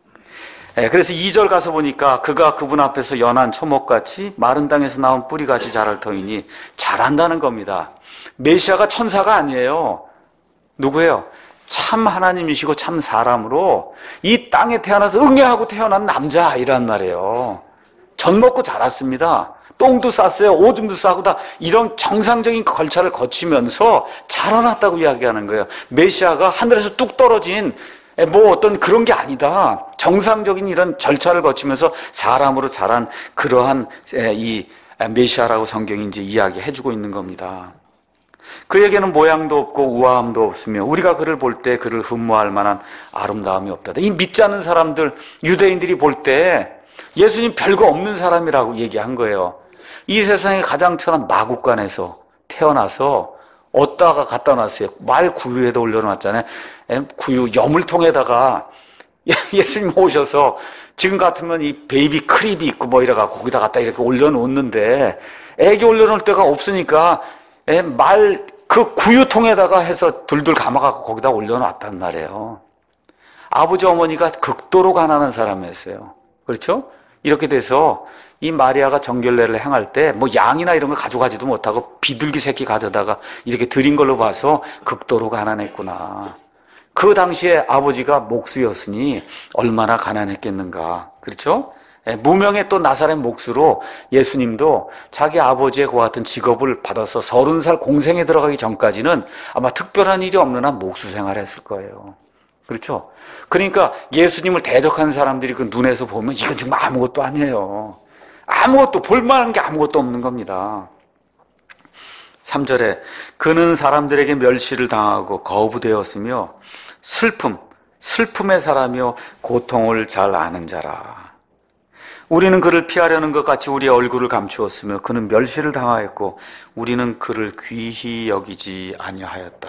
네, 그래서 이 절 가서 보니까 그가 그분 앞에서 연한 초목같이 마른 땅에서 나온 뿌리같이 자랄 터이니 자란다는 겁니다. 메시아가 천사가 아니에요. 누구예요? 참 하나님이시고 참 사람으로 이 땅에 태어나서 응애하고 태어난 남자아이란 말이에요. 젖 먹고 자랐습니다. 똥도 쌌어요. 오줌도 싸고 다 이런 정상적인 절차를 거치면서 자라났다고 이야기하는 거예요. 메시아가 하늘에서 뚝 떨어진 뭐 어떤 그런 게 아니다. 정상적인 이런 절차를 거치면서 사람으로 자란 그러한 이 메시아라고 성경이 이제 이야기해주고 있는 겁니다. 그에게는 모양도 없고 우아함도 없으며 우리가 그를 볼 때 그를 흠모할 만한 아름다움이 없다. 이 믿지 않는 사람들, 유대인들이 볼 때 예수님 별거 없는 사람이라고 얘기한 거예요. 이 세상에 가장 천한 마국간에서 태어나서 얻다가 갖다 놨어요. 말 구유에다 올려놨잖아요. 구유 여물통에다가 예수님 오셔서 지금 같으면 이 베이비 크립이 있고 뭐 이래갖고 거기다 갖다 이렇게 올려놓는데 애기 올려놓을 데가 없으니까 말 그 구유통에다가 해서 둘둘 감아갖고 거기다 올려놨단 말이에요. 아버지 어머니가 극도로 가난한 사람이었어요. 그렇죠? 이렇게 돼서 이 마리아가 정결례를 행할 때 뭐 양이나 이런 걸 가져가지도 못하고 비둘기 새끼 가져다가 이렇게 드린 걸로 봐서 극도로 가난했구나. 그 당시에 아버지가 목수였으니 얼마나 가난했겠는가. 그렇죠? 무명의 또 나사렛 목수로 예수님도 자기 아버지의 그와 같은 직업을 받아서 서른 살 공생에 들어가기 전까지는 아마 특별한 일이 없는 한 목수 생활을 했을 거예요. 그렇죠? 그러니까 예수님을 대적하는 사람들이 그 눈에서 보면 이건 정말 아무것도 아니에요. 아무것도 볼만한 게 아무것도 없는 겁니다. 삼 절에 그는 사람들에게 멸시를 당하고 거부되었으며 슬픔, 슬픔의 사람이요 고통을 잘 아는 자라. 우리는 그를 피하려는 것 같이 우리의 얼굴을 감추었으며 그는 멸시를 당하였고 우리는 그를 귀히 여기지 아니하였다.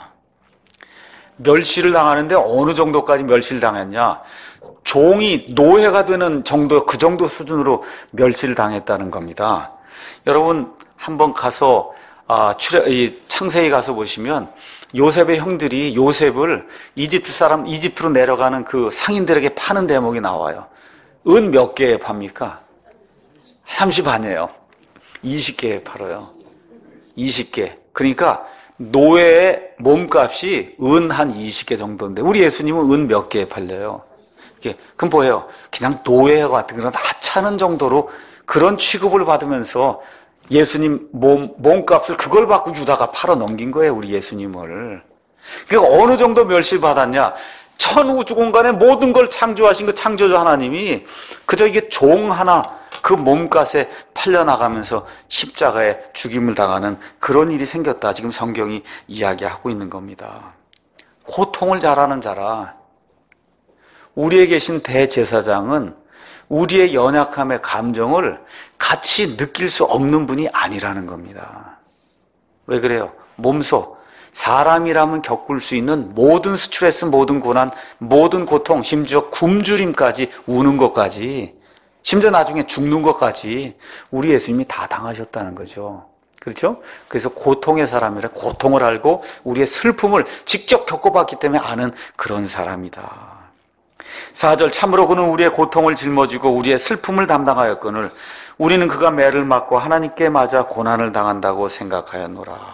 멸시를 당하는데 어느 정도까지 멸시를 당했냐? 종이 노예가 되는 정도, 그 정도 수준으로 멸시를 당했다는 겁니다. 여러분 한번 가서 아, 출애, 이 창세기 가서 보시면 요셉의 형들이 요셉을 이집트 사람, 이집트로 내려가는 그 상인들에게 파는 대목이 나와요. 은 몇 개에 팝니까? 삼십 안이에요. 이십 개에 팔아요. 이십 개. 그러니까 노예의 몸값이 은 한 이십 개 정도인데 우리 예수님은 은 몇 개에 팔려요. 이게 그럼 뭐예요? 그냥 노예 같은 그런 하찮은 정도로 그런 취급을 받으면서 예수님 몸, 몸값을 그걸 받고 유다가 팔아 넘긴 거예요, 우리 예수님을. 그러니까 어느 정도 멸시받았냐? 천우주 공간의 모든 걸 창조하신 그 창조주 하나님이 그저 이게 종 하나 그 몸값에 팔려나가면서 십자가에 죽임을 당하는 그런 일이 생겼다. 지금 성경이 이야기하고 있는 겁니다. 고통을 잘하는 자라. 우리에 계신 대제사장은 우리의 연약함의 감정을 같이 느낄 수 없는 분이 아니라는 겁니다. 왜 그래요? 몸소 사람이라면 겪을 수 있는 모든 스트레스, 모든 고난, 모든 고통, 심지어 굶주림까지 우는 것까지, 심지어 나중에 죽는 것까지 우리 예수님이 다 당하셨다는 거죠. 그렇죠? 그래서 고통의 사람이라 고통을 알고 우리의 슬픔을 직접 겪어봤기 때문에 아는 그런 사람이다. 사 절 참으로 그는 우리의 고통을 짊어지고 우리의 슬픔을 담당하였거늘 우리는 그가 매를 맞고 하나님께 맞아 고난을 당한다고 생각하였노라.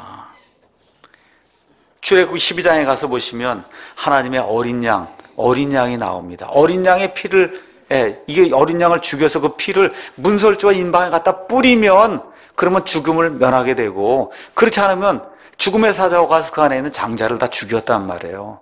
출애굽기 십이 장에 가서 보시면 하나님의 어린 양, 어린 양이 나옵니다. 어린 양의 피를, 예, 이게 어린 양을 죽여서 그 피를 문설주와 인방에 갖다 뿌리면 그러면 죽음을 면하게 되고 그렇지 않으면 죽음의 사자가 가서 그 안에 있는 장자를 다 죽였단 말이에요.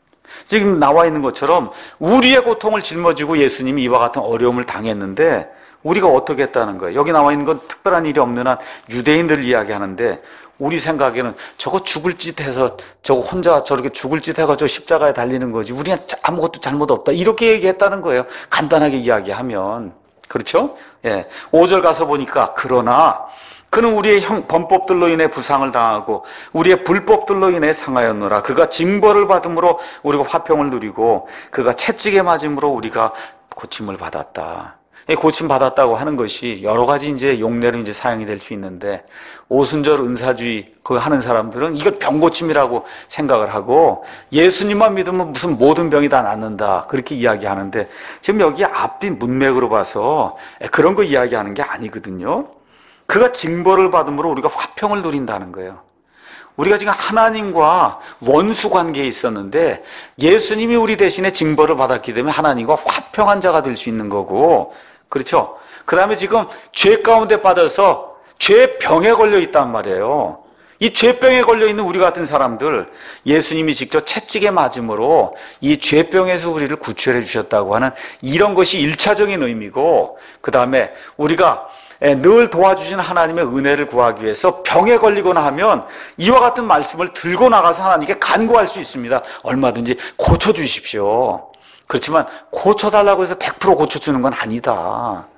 지금 나와 있는 것처럼 우리의 고통을 짊어지고 예수님이 이와 같은 어려움을 당했는데 우리가 어떻게 했다는 거예요? 여기 나와 있는 건 특별한 일이 없는 한 유대인들 이야기하는데 우리 생각에는 저거 죽을 짓 해서 저거 혼자 저렇게 죽을 짓 해가지고 십자가에 달리는 거지 우리는 아무것도 잘못 없다 이렇게 얘기했다는 거예요. 간단하게 이야기하면. 그렇죠? 예. 오 절 가서 보니까 그러나 그는 우리의 형, 범법들로 인해 부상을 당하고 우리의 불법들로 인해 상하였노라. 그가 징벌을 받음으로 우리가 화평을 누리고 그가 채찍에 맞음으로 우리가 고침을 받았다. 고침 받았다고 하는 것이 여러 가지 이제 용례로 이제 사용이 될 수 있는데 오순절 은사주의 그거 하는 사람들은 이걸 병고침이라고 생각을 하고 예수님만 믿으면 무슨 모든 병이 다 낫는다 그렇게 이야기하는데 지금 여기 앞뒤 문맥으로 봐서 그런 거 이야기하는 게 아니거든요. 그가 징벌을 받음으로 우리가 화평을 누린다는 거예요. 우리가 지금 하나님과 원수 관계에 있었는데 예수님이 우리 대신에 징벌을 받았기 때문에 하나님과 화평한 자가 될 수 있는 거고 그렇죠? 그 다음에 지금 죄 가운데 빠져서 죄병에 걸려 있단 말이에요. 이 죄병에 걸려 있는 우리 같은 사람들 예수님이 직접 채찍에 맞음으로 이 죄병에서 우리를 구출해 주셨다고 하는 이런 것이 일차적인 의미고 그 다음에 우리가 늘 도와주신 하나님의 은혜를 구하기 위해서 병에 걸리거나 하면 이와 같은 말씀을 들고 나가서 하나님께 간구할 수 있습니다. 얼마든지 고쳐주십시오. 그렇지만 고쳐달라고 해서 백 퍼센트 고쳐주는 건 아니다.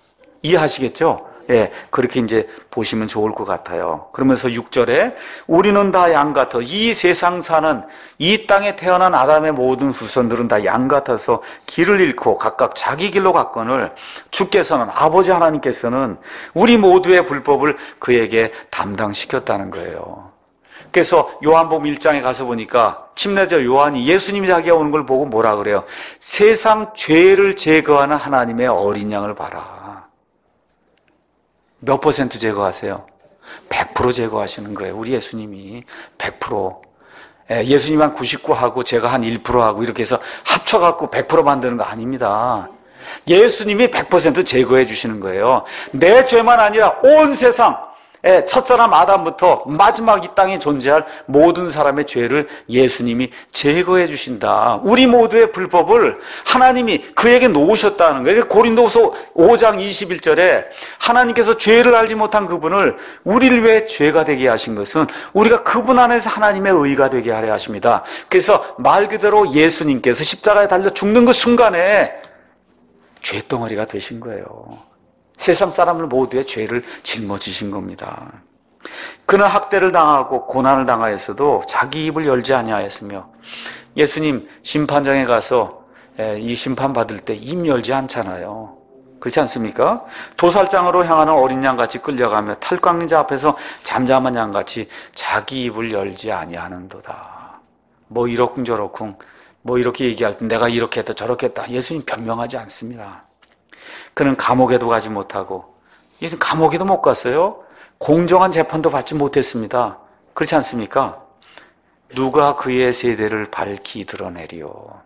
이해하시겠죠? 예, 그렇게 이제 보시면 좋을 것 같아요. 그러면서 육 절에 우리는 다 양 같아. 이 세상 사는 이 땅에 태어난 아담의 모든 후손들은 다 양 같아서 길을 잃고 각각 자기 길로 갔거늘 주께서는 아버지 하나님께서는 우리 모두의 불법을 그에게 담당시켰다는 거예요. 그래서 요한복음 일 장에 가서 보니까 침례자 요한이 예수님이 자기가 오는 걸 보고 뭐라 그래요? 세상 죄를 제거하는 하나님의 어린 양을 봐라. 몇 퍼센트 제거하세요? 백 퍼센트 제거하시는 거예요. 우리 예수님이 백 퍼센트. 예수님 한 구십구 하고 제가 한 일 퍼센트 하고 이렇게 해서 합쳐갖고 백 퍼센트 만드는 거 아닙니다. 예수님이 백 퍼센트 제거해 주시는 거예요. 내 죄만 아니라 온 세상 첫사람 아담부터 마지막 이 땅에 존재할 모든 사람의 죄를 예수님이 제거해 주신다. 우리 모두의 불법을 하나님이 그에게 놓으셨다는 거예요. 고린도후서 오 장 이십일 절에 하나님께서 죄를 알지 못한 그분을 우리를 위해 죄가 되게 하신 것은 우리가 그분 안에서 하나님의 의가 되게 하려 하십니다. 그래서 말 그대로 예수님께서 십자가에 달려 죽는 그 순간에 죄덩어리가 되신 거예요. 세상 사람을 모두의 죄를 짊어지신 겁니다. 그는 학대를 당하고 고난을 당하였어도 자기 입을 열지 아니하였으며 예수님 심판장에 가서 이 심판 받을 때 입 열지 않잖아요. 그렇지 않습니까? 도살장으로 향하는 어린 양같이 끌려가며 탈광자 린 앞에서 잠잠한 양같이 자기 입을 열지 아니하는도다. 뭐 이러쿵저러쿵 뭐 이렇게 얘기할 때 내가 이렇게 했다 저렇게 했다 예수님 변명하지 않습니다. 그는 감옥에도 가지 못하고 예수님 감옥에도 못 갔어요. 공정한 재판도 받지 못했습니다. 그렇지 않습니까? 누가 그의 세대를 밝히 드러내리요.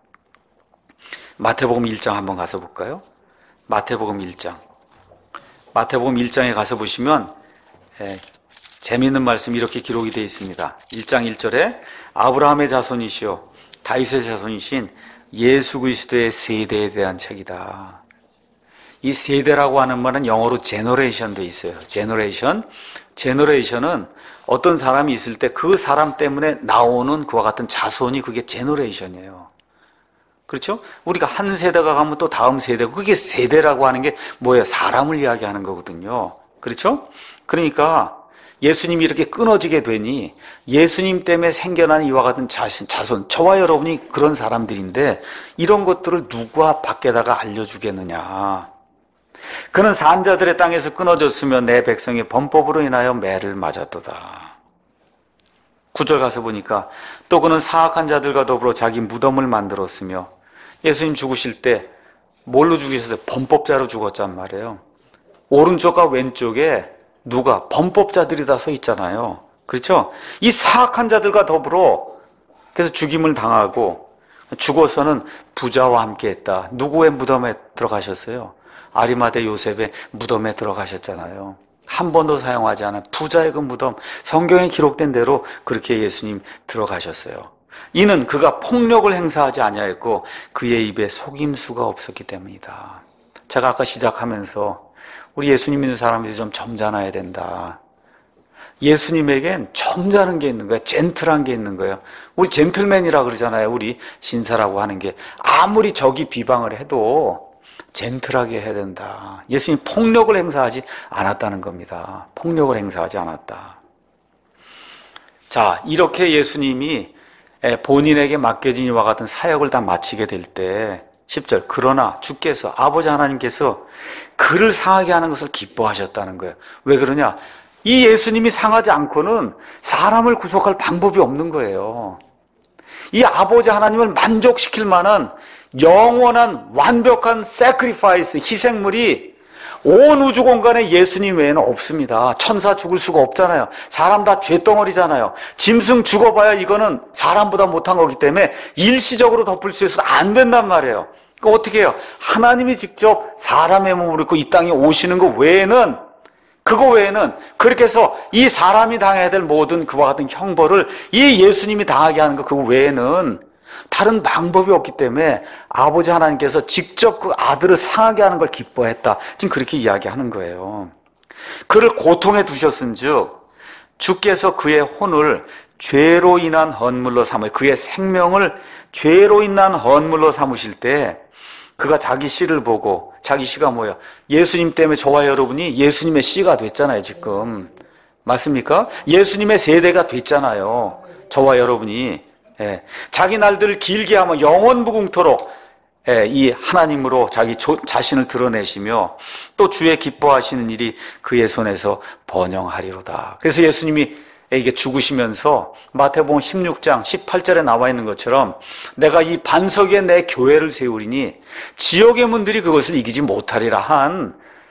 마태복음 일 장 한번 가서 볼까요? 마태복음 일 장 마태복음 일 장에 가서 보시면 예, 재미있는 말씀이 이렇게 기록이 되어 있습니다. 일 장 일 절에 아브라함의 자손이시오 다윗의 자손이신 예수 그리스도의 세대에 대한 책이다. 이 세대라고 하는 말은 영어로 제너레이션도 있어요. 제너레이션. 제너레이션은 어떤 사람이 있을 때 그 사람 때문에 나오는 그와 같은 자손이 그게 제너레이션이에요. 그렇죠? 우리가 한 세대가 가면 또 다음 세대고 그게 세대라고 하는 게 뭐예요? 사람을 이야기하는 거거든요. 그렇죠? 그러니까 예수님이 이렇게 끊어지게 되니 예수님 때문에 생겨난 이와 같은 자신, 자손, 저와 여러분이 그런 사람들인데 이런 것들을 누가 밖에다가 알려주겠느냐. 그는 산자들의 땅에서 끊어졌으며 내 백성의 범법으로 인하여 매를 맞았도다. 구 절 가서 보니까 또 그는 사악한 자들과 더불어 자기 무덤을 만들었으며 예수님 죽으실 때 뭘로 죽으셨어요? 범법자로 죽었단 말이에요. 오른쪽과 왼쪽에 누가? 범법자들이 다 서 있잖아요. 그렇죠? 이 사악한 자들과 더불어 그래서 죽임을 당하고 죽어서는 부자와 함께 했다. 누구의 무덤에 들어가셨어요? 아리마대 요셉의 무덤에 들어가셨잖아요. 한 번도 사용하지 않은 부자의 그 무덤, 성경에 기록된 대로 그렇게 예수님 들어가셨어요. 이는 그가 폭력을 행사하지 아니하였고 그의 입에 속임수가 없었기 때문이다. 제가 아까 시작하면서 우리 예수님 믿는 사람들이 좀 점잖아야 된다. 예수님에겐 점잖은 게 있는 거예요. 젠틀한 게 있는 거예요. 우리 젠틀맨이라 그러잖아요. 우리 신사라고 하는 게 아무리 적이 비방을 해도 젠틀하게 해야 된다. 예수님 폭력을 행사하지 않았다는 겁니다. 폭력을 행사하지 않았다. 자, 이렇게 예수님이 본인에게 맡겨진 이와 같은 사역을 다 마치게 될 때 십 절 그러나 주께서 아버지 하나님께서 그를 상하게 하는 것을 기뻐하셨다는 거예요. 왜 그러냐? 이 예수님이 상하지 않고는 사람을 구속할 방법이 없는 거예요. 이 아버지 하나님을 만족시킬 만한 영원한 완벽한 sacrifice, 희생물이 온 우주 공간에 예수님 외에는 없습니다. 천사 죽을 수가 없잖아요. 사람 다 죄덩어리잖아요. 짐승 죽어봐야 이거는 사람보다 못한 거기 때문에 일시적으로 덮을 수 있어서 안 된단 말이에요. 그러니까 어떻게 해요? 하나님이 직접 사람의 몸을 입고 이 땅에 오시는 것 외에는 그거 외에는 그렇게 해서 이 사람이 당해야 될 모든 그와 같은 형벌을 이 예수님이 당하게 하는 것 그 외에는 다른 방법이 없기 때문에 아버지 하나님께서 직접 그 아들을 상하게 하는 걸 기뻐했다. 지금 그렇게 이야기하는 거예요. 그를 고통에 두셨은즉 주께서 그의 혼을 죄로 인한 헌물로 삼으 그의 생명을 죄로 인한 헌물로 삼으실 때 그가 자기 씨를 보고 자기 씨가 뭐야? 예수님 때문에 저와 여러분이 예수님의 씨가 됐잖아요. 지금 맞습니까? 예수님의 세대가 됐잖아요. 저와 여러분이 예, 자기 날들을 길게 하며 영원 무궁토록 예, 이 하나님으로 자기 조, 자신을 드러내시며 또 주의 기뻐하시는 일이 그의 손에서 번영하리로다. 그래서 예수님이 이게 죽으시면서 마태복음 십육 장 십팔 절에 나와 있는 것처럼 내가 이 반석 위에 내 교회를 세우리니 지옥의 문들이 그것을 이기지 못하리라 한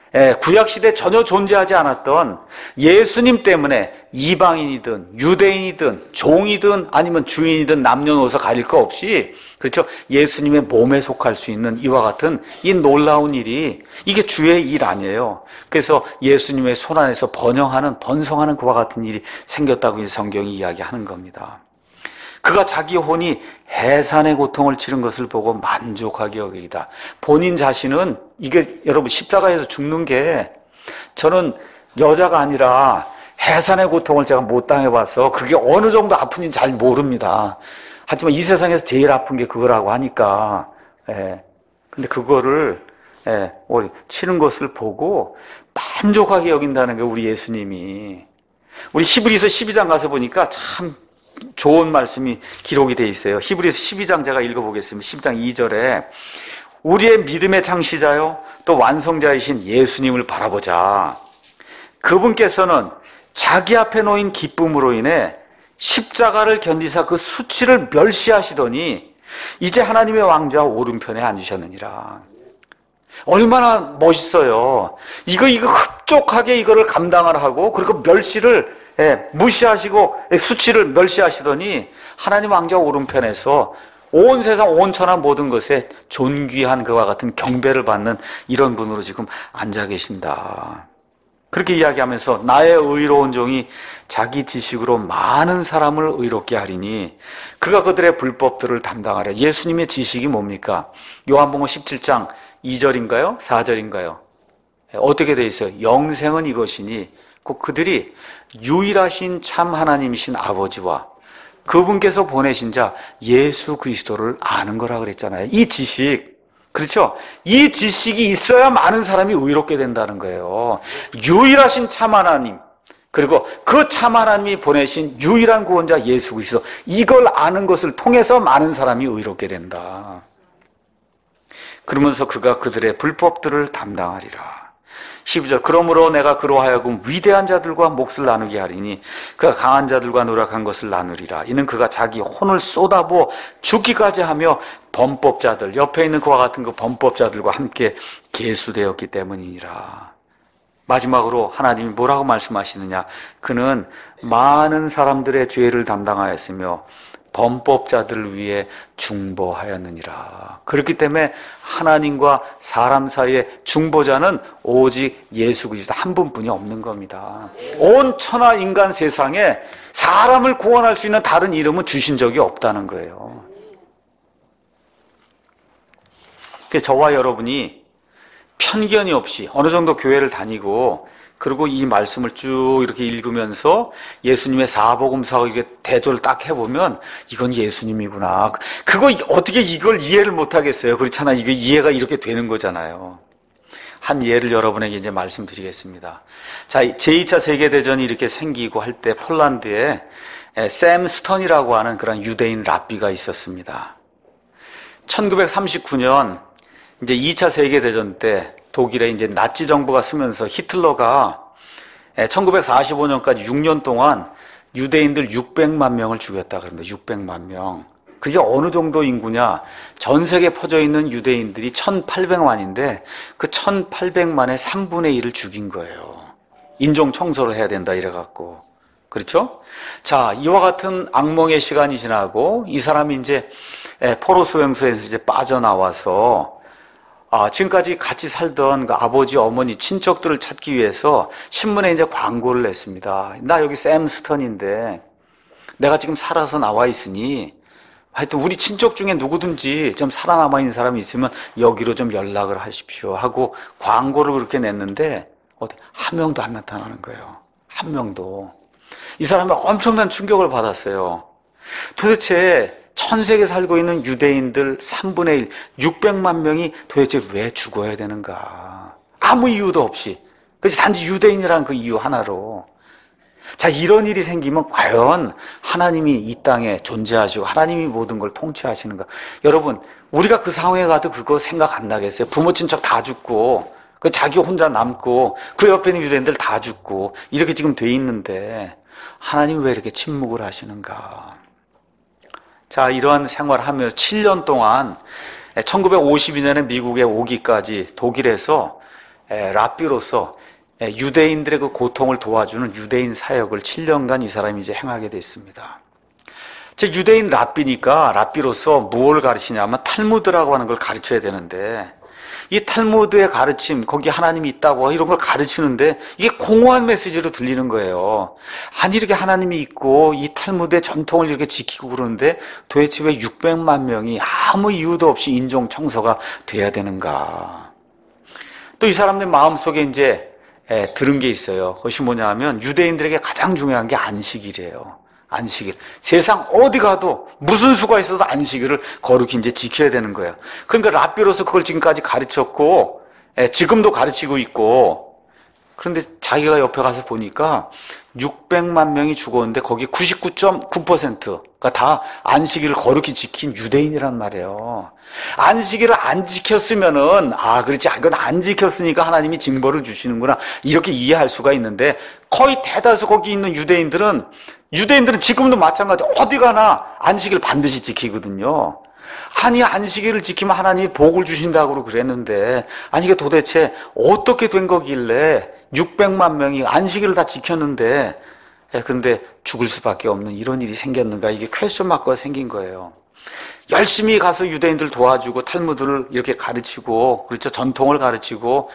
예, 구약시대에 전혀 존재하지 않았던 예수님 때문에 이방인이든 유대인이든 종이든 아니면 주인이든 남녀노소 가릴 거 없이, 그렇죠, 예수님의 몸에 속할 수 있는 이와 같은 이 놀라운 일이, 이게 주의 일 아니에요. 그래서 예수님의 손 안에서 번영하는, 번성하는 그와 같은 일이 생겼다고 이 성경이 이야기하는 겁니다. 그가 자기 혼이 해산의 고통을 치른 것을 보고 만족하게 여기다. 본인 자신은, 이게 여러분 십자가에서 죽는 게, 저는 여자가 아니라 해산의 고통을 제가 못 당해봐서 그게 어느 정도 아픈지 잘 모릅니다. 하지만 이 세상에서 제일 아픈 게 그거라고 하니까, 예. 근데 그거를, 예, 치는 것을 보고 만족하게 여긴다는 게 우리 예수님이. 우리 히브리서 십이 장 가서 보니까 참 좋은 말씀이 기록이 되어 있어요. 히브리서 십이 장 제가 읽어보겠습니다. 십이 장 이 절에 우리의 믿음의 창시자요 또 완성자이신 예수님을 바라보자. 그분께서는 자기 앞에 놓인 기쁨으로 인해 십자가를 견디사 그 수치를 멸시하시더니 이제 하나님의 왕좌 오른편에 앉으셨느니라. 얼마나 멋있어요. 이거 이거 흡족하게 이거를 감당을 하고, 그리고 멸시를, 예, 무시하시고 수치를 멸시하시더니 하나님 왕좌 오른편에서 온 세상 온 천하 모든 것에 존귀한 그와 같은 경배를 받는 이런 분으로 지금 앉아 계신다. 그렇게 이야기하면서 나의 의로운 종이 자기 지식으로 많은 사람을 의롭게 하리니 그가 그들의 불법들을 담당하랴. 예수님의 지식이 뭡니까? 요한복음 십칠 장 이 절인가요? 사 절인가요? 어떻게 돼 있어요? 영생은 이것이니 곧 그들이 유일하신 참 하나님이신 아버지와 그분께서 보내신 자 예수 그리스도를 아는 거라 그랬잖아요. 이 지식, 그렇죠? 이 지식이 있어야 많은 사람이 의롭게 된다는 거예요. 유일하신 참 하나님, 그리고 그 참 하나님이 보내신 유일한 구원자 예수 그리스도, 이걸 아는 것을 통해서 많은 사람이 의롭게 된다. 그러면서 그가 그들의 불법들을 담당하리라. 십이 절 그러므로 내가 그로 하여금 위대한 자들과 몫을 나누게 하리니 그가 강한 자들과 노력한 것을 나누리라. 이는 그가 자기 혼을 쏟아부어 죽기까지 하며 범법자들, 옆에 있는 그와 같은 그 범법자들과 함께 계수되었기 때문이니라. 마지막으로 하나님이 뭐라고 말씀하시느냐? 그는 많은 사람들의 죄를 담당하였으며 범법자들을 위해 중보하였느니라. 그렇기 때문에 하나님과 사람 사이의 중보자는 오직 예수 그리스도 한 분뿐이 없는 겁니다. 온 천하 인간 세상에 사람을 구원할 수 있는 다른 이름은 주신 적이 없다는 거예요. 그래서 저와 여러분이 편견이 없이 어느 정도 교회를 다니고, 그리고 이 말씀을 쭉 이렇게 읽으면서 예수님의 사복음서 이렇게 대조를 딱 해보면 이건 예수님이구나. 그거 어떻게 이걸 이해를 못하겠어요? 그렇잖아. 이게 이해가 이렇게 되는 거잖아요. 한 예를 여러분에게 이제 말씀드리겠습니다. 자, 제이 차 세계대전이 이렇게 생기고 할 때 폴란드에 샘 스턴이라고 하는 그런 유대인 랍비가 있었습니다. 천구백삼십구 년 이제 이 차 세계대전 때 독일에 이제 나치 정부가 쓰면서 히틀러가 천구백사십오 년까지 육 년 동안 유대인들 육백만 명을 죽였다 그럽니다. 육백만 명. 그게 어느 정도 인구냐? 전 세계에 퍼져 있는 유대인들이 천팔백만인데 그 천팔백만의 삼분의 일을 죽인 거예요. 인종 청소를 해야 된다 이래갖고. 그렇죠? 자, 이와 같은 악몽의 시간이 지나고 이 사람이 이제 포로 수용소에서 이제 빠져나와서 아, 지금까지 같이 살던 그 아버지, 어머니, 친척들을 찾기 위해서 신문에 이제 광고를 냈습니다. 나 여기 샘 스턴인데 내가 지금 살아서 나와 있으니 하여튼 우리 친척 중에 누구든지 좀 살아남아 있는 사람이 있으면 여기로 좀 연락을 하십시오 하고 광고를 그렇게 냈는데 어디 한 명도 안 나타나는 거예요. 한 명도. 이 사람이 엄청난 충격을 받았어요. 도대체 전 세계에 살고 있는 유대인들 삼분의 일, 육백만 명이 도대체 왜 죽어야 되는가? 아무 이유도 없이. 그래서 단지 유대인이라는 그 이유 하나로. 자, 이런 일이 생기면 과연 하나님이 이 땅에 존재하시고 하나님이 모든 걸 통치하시는가? 여러분, 우리가 그 상황에 가도 그거 생각 안 나겠어요? 부모 친척 다 죽고, 그 자기 혼자 남고, 그 옆에 있는 유대인들 다 죽고, 이렇게 지금 돼 있는데, 하나님 왜 이렇게 침묵을 하시는가? 자, 이러한 생활을 하면서 칠 년 동안 천구백오십이 년에 미국에 오기까지 독일에서 랍비로서 유대인들의 그 고통을 도와주는 유대인 사역을 칠 년간 이 사람이 이제 행하게 됐습니다. 제 유대인 랍비니까 랍비로서 무엇을 가르치냐면 탈무드라고 하는 걸 가르쳐야 되는데, 이 탈무드의 가르침, 거기 하나님이 있다고 이런 걸 가르치는데 이게 공허한 메시지로 들리는 거예요. 아니, 이렇게 하나님이 있고 이 탈무드의 전통을 이렇게 지키고 그러는데 도대체 왜 육백만 명이 아무 이유도 없이 인종 청소가 돼야 되는가? 또 이 사람들 마음속에 이제 에, 들은 게 있어요. 그것이 뭐냐 하면 유대인들에게 가장 중요한 게 안식일이에요. 안식일. 세상 어디 가도 무슨 수가 있어도 안식일을 거룩히 이제 지켜야 되는 거예요. 그러니까 랍비로서 그걸 지금까지 가르쳤고, 예, 지금도 가르치고 있고, 그런데 자기가 옆에 가서 보니까 육백만 명이 죽었는데 거기 구십구 점 구 퍼센트가 다 안식일을 거룩히 지킨 유대인이란 말이에요. 안식일을 안 지켰으면은, 아, 그렇지, 이건 안 지켰으니까 하나님이 징벌을 주시는구나, 이렇게 이해할 수가 있는데, 거의 대다수 거기 있는 유대인들은 유대인들은 지금도 마찬가지, 어디 가나 안식일 반드시 지키거든요. 아니, 안식일을 지키면 하나님이 복을 주신다고 그랬는데, 아니, 이게 도대체 어떻게 된 거길래 육백만 명이 안식일을 다 지켰는데, 예, 근데 죽을 수밖에 없는 이런 일이 생겼는가? 이게 퀘스천 마크가 생긴 거예요. 열심히 가서 유대인들 도와주고 탈무드를 이렇게 가르치고, 그렇죠, 전통을 가르치고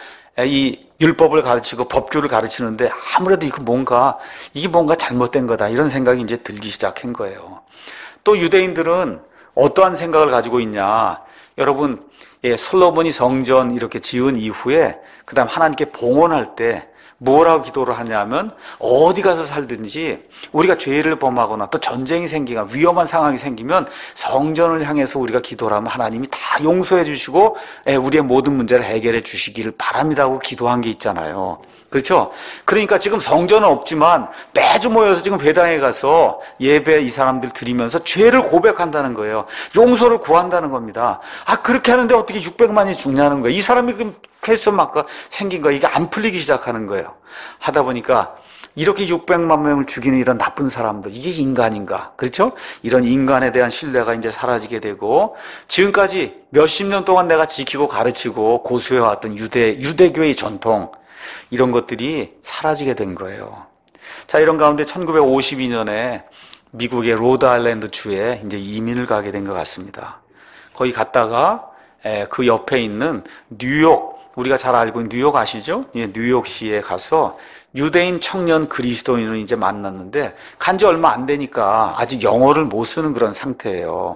이 율법을 가르치고 법규를 가르치는데 아무래도 이거 뭔가 이게 뭔가 잘못된 거다, 이런 생각이 이제 들기 시작한 거예요. 또 유대인들은 어떠한 생각을 가지고 있냐? 여러분, 예, 솔로몬이 성전 이렇게 지은 이후에 그다음 하나님께 봉헌할 때 뭐라고 기도를 하냐면, 어디 가서 살든지 우리가 죄를 범하거나 또 전쟁이 생기거나 위험한 상황이 생기면 성전을 향해서 우리가 기도를 하면 하나님이 다 용서해 주시고 우리의 모든 문제를 해결해 주시기를 바랍니다고 기도한 게 있잖아요. 그렇죠? 그러니까 지금 성전은 없지만 매주 모여서 지금 회당에 가서 예배 이 사람들 드리면서 죄를 고백한다는 거예요. 용서를 구한다는 겁니다. 아, 그렇게 하는데 어떻게 육백만이 죽냐는 거예요. 이 사람이 그 퀘스천 마크가 생긴 거예요. 이게 안 풀리기 시작하는 거예요. 하다 보니까 이렇게 육백만 명을 죽이는 이런 나쁜 사람들, 이게 인간인가? 그렇죠? 이런 인간에 대한 신뢰가 이제 사라지게 되고, 지금까지 몇십 년 동안 내가 지키고 가르치고 고수해왔던 유대, 유대교의 전통, 이런 것들이 사라지게 된 거예요. 자, 이런 가운데 천구백오십이 년에 미국의 로드아일랜드 주에 이제 이민을 가게 된 것 같습니다. 거기 갔다가 그 옆에 있는 뉴욕, 우리가 잘 알고 있는 뉴욕 아시죠? 예, 뉴욕시에 가서 유대인 청년 그리스도인을 이제 만났는데, 간지 얼마 안 되니까 아직 영어를 못 쓰는 그런 상태예요.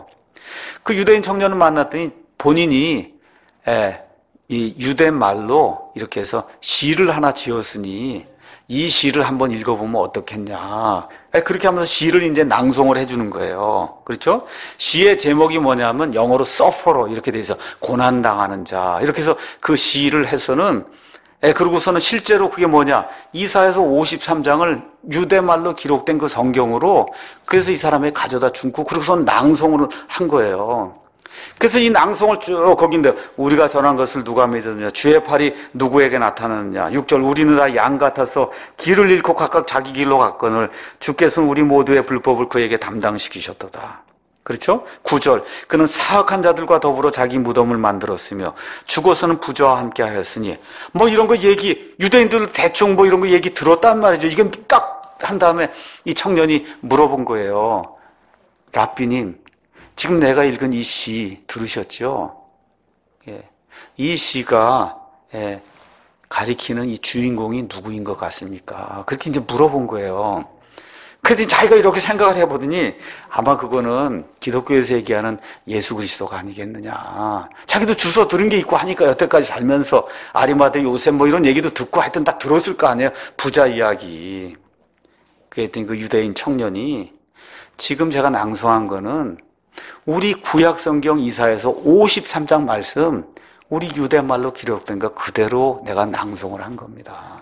그 유대인 청년을 만났더니 본인이 에, 이 유대 말로 이렇게 해서 시를 하나 지었으니 이 시를 한번 읽어보면 어떻겠냐. 그렇게 하면서 시를 이제 낭송을 해주는 거예요. 그렇죠? 시의 제목이 뭐냐면 영어로 suffer로 이렇게 돼 있어. 고난당하는 자. 이렇게 해서 그 시를 해서는, 그러고서는 실제로 그게 뭐냐. 이사야서 오십삼 장을 유대말로 기록된 그 성경으로, 그래서 이 사람이 가져다 준고, 그러고서 낭송을 한 거예요. 그래서 이 낭송을 쭉 거긴데, 우리가 전한 것을 누가 믿었느냐, 주의 팔이 누구에게 나타났느냐. 육 절, 우리는 다 양 같아서 길을 잃고 각각 자기 길로 갔거늘 주께서는 우리 모두의 불법을 그에게 담당시키셨도다. 그렇죠? 구 절, 그는 사악한 자들과 더불어 자기 무덤을 만들었으며 죽어서는 부자와 함께 하였으니, 뭐 이런 거 얘기, 유대인들 대충 뭐 이런 거 얘기 들었단 말이죠. 이게 딱 한 다음에 이 청년이 물어본 거예요. 랍비님, 지금 내가 읽은 이 시 들으셨죠? 예. 이 시가 예, 가리키는 이 주인공이 누구인 것 같습니까? 그렇게 이제 물어본 거예요. 그랬더니 자기가 이렇게 생각을 해보더니 아마 그거는 기독교에서 얘기하는 예수 그리스도가 아니겠느냐. 자기도 주워 들은 게 있고 하니까 여태까지 살면서 아리마대 요셉 뭐 이런 얘기도 듣고 하여튼 딱 들었을 거 아니에요. 부자 이야기. 그랬더니 그 유대인 청년이, 지금 제가 낭송한 거는 우리 구약 성경 이사야서 오십삼 장 말씀, 우리 유대말로 기록된 거 그대로 내가 낭송을 한 겁니다.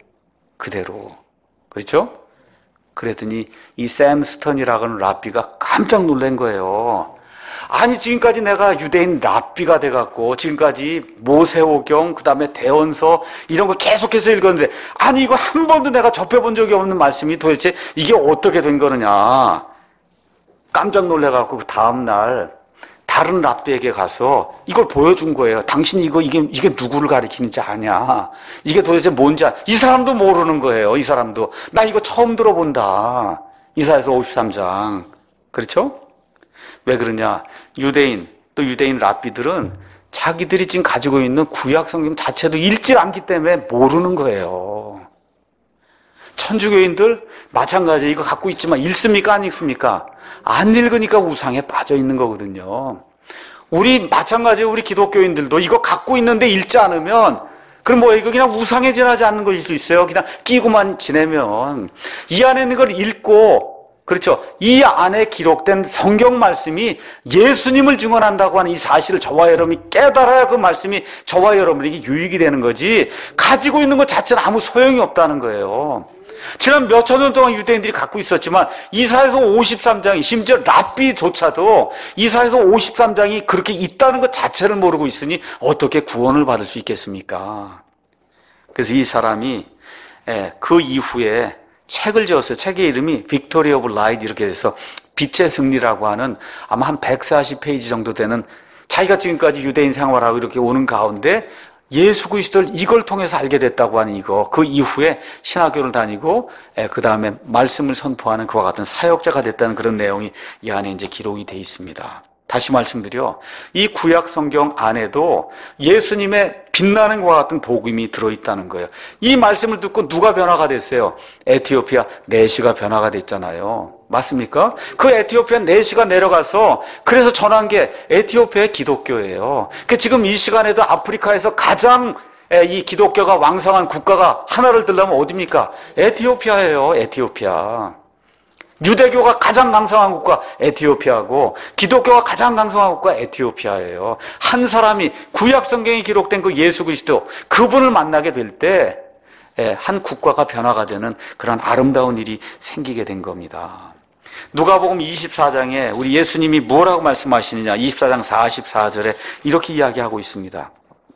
그대로. 그렇죠? 그랬더니 이 샘 스턴이라고 하는 랍비가 깜짝 놀란 거예요. 아니, 지금까지 내가 유대인 랍비가 돼갖고 지금까지 모세오경, 그 다음에 대언서 이런 거 계속해서 읽었는데, 아니 이거 한 번도 내가 접해본 적이 없는 말씀이 도대체 이게 어떻게 된 거느냐. 깜짝 놀래갖고 그 다음날 다른 랍비에게 가서 이걸 보여준 거예요. 당신이 이거 이게 이게 누구를 가리키는지 아냐? 이게 도대체 뭔지 아... 이 사람도 모르는 거예요. 이 사람도 나 이거 처음 들어본다. 이사야서 오십삼 장. 그렇죠? 왜 그러냐? 유대인 또 유대인 랍비들은 자기들이 지금 가지고 있는 구약 성경 자체도 읽질 않기 때문에 모르는 거예요. 천주교인들 마찬가지 이거 갖고 있지만 읽습니까? 안 읽습니까? 안 읽으니까 우상에 빠져 있는 거거든요. 우리 마찬가지 우리 기독교인들도 이거 갖고 있는데 읽지 않으면 그럼 뭐 이거 그냥 우상에 지나지 않는 것일 수 있어요. 그냥 끼고만 지내면 이 안에 있는 걸 읽고 그렇죠. 이 안에 기록된 성경 말씀이 예수님을 증언한다고 하는 이 사실을 저와 여러분이 깨달아야 그 말씀이 저와 여러분에게 유익이 되는 거지 가지고 있는 것 자체는 아무 소용이 없다는 거예요. 지난 몇천 년 동안 유대인들이 갖고 있었지만 이사야서 오십삼 장이 심지어 랍비조차도 이사야서 오십삼 장이 그렇게 있다는 것 자체를 모르고 있으니 어떻게 구원을 받을 수 있겠습니까? 그래서 이 사람이 그 이후에 책을 지었어요. 책의 이름이 빅토리 오브 라이트 이렇게 해서 빛의 승리라고 하는 아마 한 백사십 페이지 정도 되는 자기가 지금까지 유대인 생활하고 이렇게 오는 가운데 예수 그리스도를 이걸 통해서 알게 됐다고 하는 이거 그 이후에 신학교를 다니고 그 다음에 말씀을 선포하는 그와 같은 사역자가 됐다는 그런 내용이 이 안에 이제 기록이 되어 있습니다. 다시 말씀드려 이 구약 성경 안에도 예수님의 빛나는 것과 같은 복음이 들어있다는 거예요. 이 말씀을 듣고 누가 변화가 됐어요? 에티오피아 내시가 변화가 됐잖아요. 맞습니까? 그 에티오피아 내시가 내려가서 그래서 전한 게 에티오피아의 기독교예요. 그 지금 이 시간에도 아프리카에서 가장 이 기독교가 왕성한 국가가 하나를 들려면 어디입니까? 에티오피아예요. 에티오피아. 유대교가 가장 강성한 국가 에티오피아고 기독교가 가장 강성한 국가 에티오피아예요. 한 사람이 구약 성경에 기록된 그 예수 그리스도 그분을 만나게 될 때 한 국가가 변화가 되는 그런 아름다운 일이 생기게 된 겁니다. 누가복음 이십사 장에 우리 예수님이 뭐라고 말씀하시느냐 이십사 장 사십사 절에 이렇게 이야기하고 있습니다.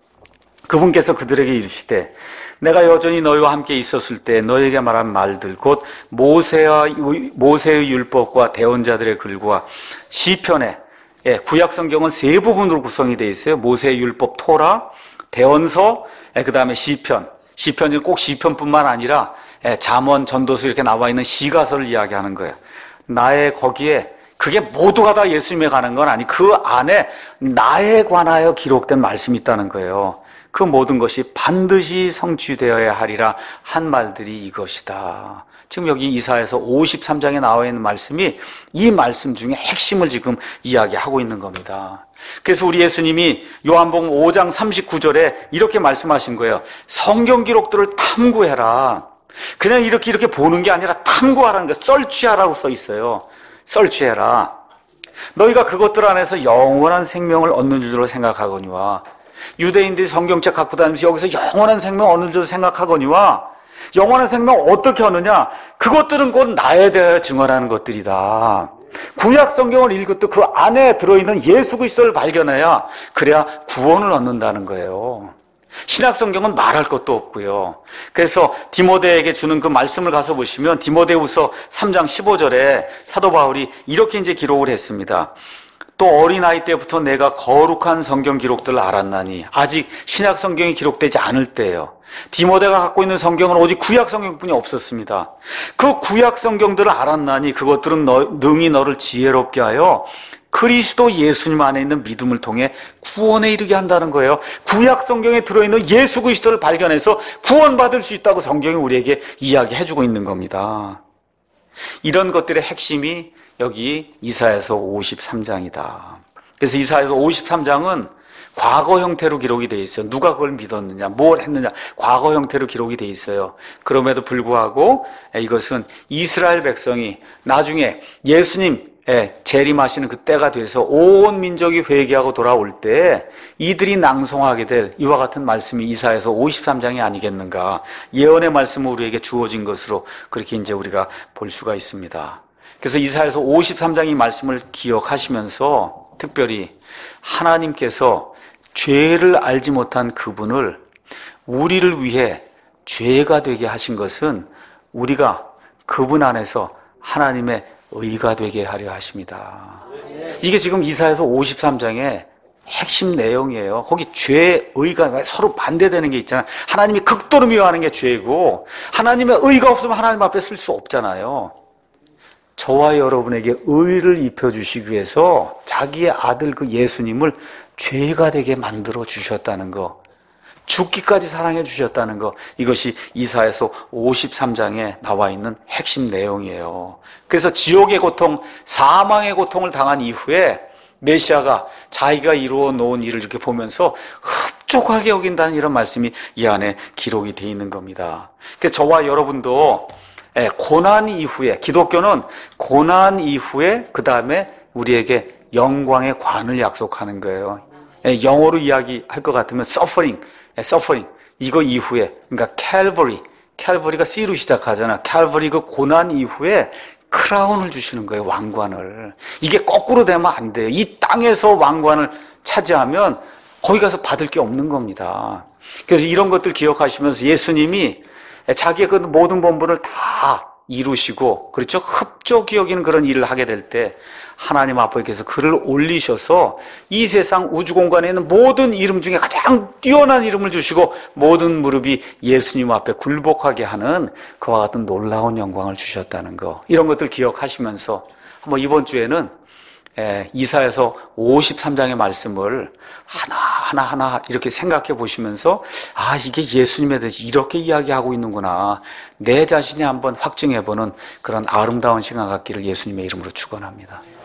그분께서 그들에게 이르시되 내가 여전히 너희와 함께 있었을 때 너희에게 말한 말들 곧 모세와 모세의 율법과 대언자들의 글과 시편에 예, 구약 성경은 세 부분으로 구성이 되어 있어요. 모세의 율법 토라, 대언서, 예, 그다음에 시편. 시편은 꼭 시편뿐만 아니라 예, 잠언, 전도서 이렇게 나와 있는 시가서를 이야기하는 거예요. 나의 거기에 그게 모두가 다 예수님에 관한 건 아니 그 안에 나에 관하여 기록된 말씀이 있다는 거예요. 그 모든 것이 반드시 성취되어야 하리라 한 말들이 이것이다. 지금 여기 이사야서 오십삼 장에 나와 있는 말씀이 이 말씀 중에 핵심을 지금 이야기하고 있는 겁니다. 그래서 우리 예수님이 요한복음 오 장 삼십구 절에 이렇게 말씀하신 거예요. 성경 기록들을 탐구해라. 그냥 이렇게 이렇게 보는 게 아니라 탐구하라는 거예요. 썰취하라고 써 있어요. 썰취해라. 너희가 그것들 안에서 영원한 생명을 얻는 줄로 생각하거니와 유대인들이 성경책 갖고 다니면서 여기서 영원한 생명 얻는 줄 생각하거니와 영원한 생명 어떻게 얻느냐? 그것들은 곧 나에 대하여 증언하는 것들이다. 구약 성경을 읽을 때 그 안에 들어있는 예수 그리스도를 발견해야 그래야 구원을 얻는다는 거예요. 신약 성경은 말할 것도 없고요. 그래서 디모데에게 주는 그 말씀을 가서 보시면 디모데후서 삼 장 십오 절에 사도 바울이 이렇게 이제 기록을 했습니다. 또 어린아이 때부터 내가 거룩한 성경 기록들을 알았나니 아직 신약 성경이 기록되지 않을 때예요. 디모데가 갖고 있는 성경은 오직 구약 성경뿐이 없었습니다. 그 구약 성경들을 알았나니 그것들은 너, 능히 너를 지혜롭게 하여 그리스도 예수님 안에 있는 믿음을 통해 구원에 이르게 한다는 거예요. 구약 성경에 들어있는 예수 그리스도를 발견해서 구원받을 수 있다고 성경이 우리에게 이야기해주고 있는 겁니다. 이런 것들의 핵심이 여기 이사야서 오십삼 장이다. 그래서 이사야서 오십삼 장은 과거 형태로 기록이 되어 있어요. 누가 그걸 믿었느냐, 뭘 했느냐, 과거 형태로 기록이 되어 있어요. 그럼에도 불구하고 이것은 이스라엘 백성이 나중에 예수님 재림하시는 그 때가 돼서 온 민족이 회개하고 돌아올 때 이들이 낭송하게 될 이와 같은 말씀이 이사야서 오십삼 장이 아니겠는가. 예언의 말씀은 우리에게 주어진 것으로 그렇게 이제 우리가 볼 수가 있습니다. 그래서 이사야서 오십삼 장 이 말씀을 기억하시면서 특별히 하나님께서 죄를 알지 못한 그분을 우리를 위해 죄가 되게 하신 것은 우리가 그분 안에서 하나님의 의가 되게 하려 하십니다. 이게 지금 이사야서 오십삼 장의 핵심 내용이에요. 거기 죄의 의가 서로 반대되는 게 있잖아요. 하나님이 극도로 미워하는 게 죄고 하나님의 의가 없으면 하나님 앞에 쓸 수 없잖아요. 저와 여러분에게 의를 입혀주시기 위해서 자기의 아들 그 예수님을 죄가 되게 만들어 주셨다는 거, 죽기까지 사랑해 주셨다는 거, 이것이 이사야서 오십삼 장에 나와 있는 핵심 내용이에요. 그래서 지옥의 고통, 사망의 고통을 당한 이후에 메시아가 자기가 이루어 놓은 일을 이렇게 보면서 흡족하게 여긴다는 이런 말씀이 이 안에 기록이 되어 있는 겁니다. 그래서 저와 여러분도 고난 이후에, 기독교는 고난 이후에 그 다음에 우리에게 영광의 관을 약속하는 거예요. 영어로 이야기할 것 같으면 suffering, suffering 이거 이후에, 그러니까 Calvary, Calvary가 C로 시작하잖아. Calvary 그 고난 이후에 크라운을 주시는 거예요. 왕관을. 이게 거꾸로 되면 안 돼요. 이 땅에서 왕관을 차지하면 거기 가서 받을 게 없는 겁니다. 그래서 이런 것들 기억하시면서 예수님이 자기의 그 모든 본분을 다 이루시고, 그렇죠? 흡족히 여기는 그런 일을 하게 될 때 하나님 아버지께서 그를 올리셔서 이 세상 우주 공간에 있는 모든 이름 중에 가장 뛰어난 이름을 주시고 모든 무릎이 예수님 앞에 굴복하게 하는 그와 같은 놀라운 영광을 주셨다는 거, 이런 것들 기억하시면서 한번 이번 주에는 이사야서 오십삼 장의 말씀을 하나하나 하나 이렇게 생각해 보시면서, 아, 이게 예수님에 대해서 이렇게 이야기하고 있는구나, 내 자신이 한번 확증해 보는 그런 아름다운 시간 갖기를 예수님의 이름으로 축원합니다.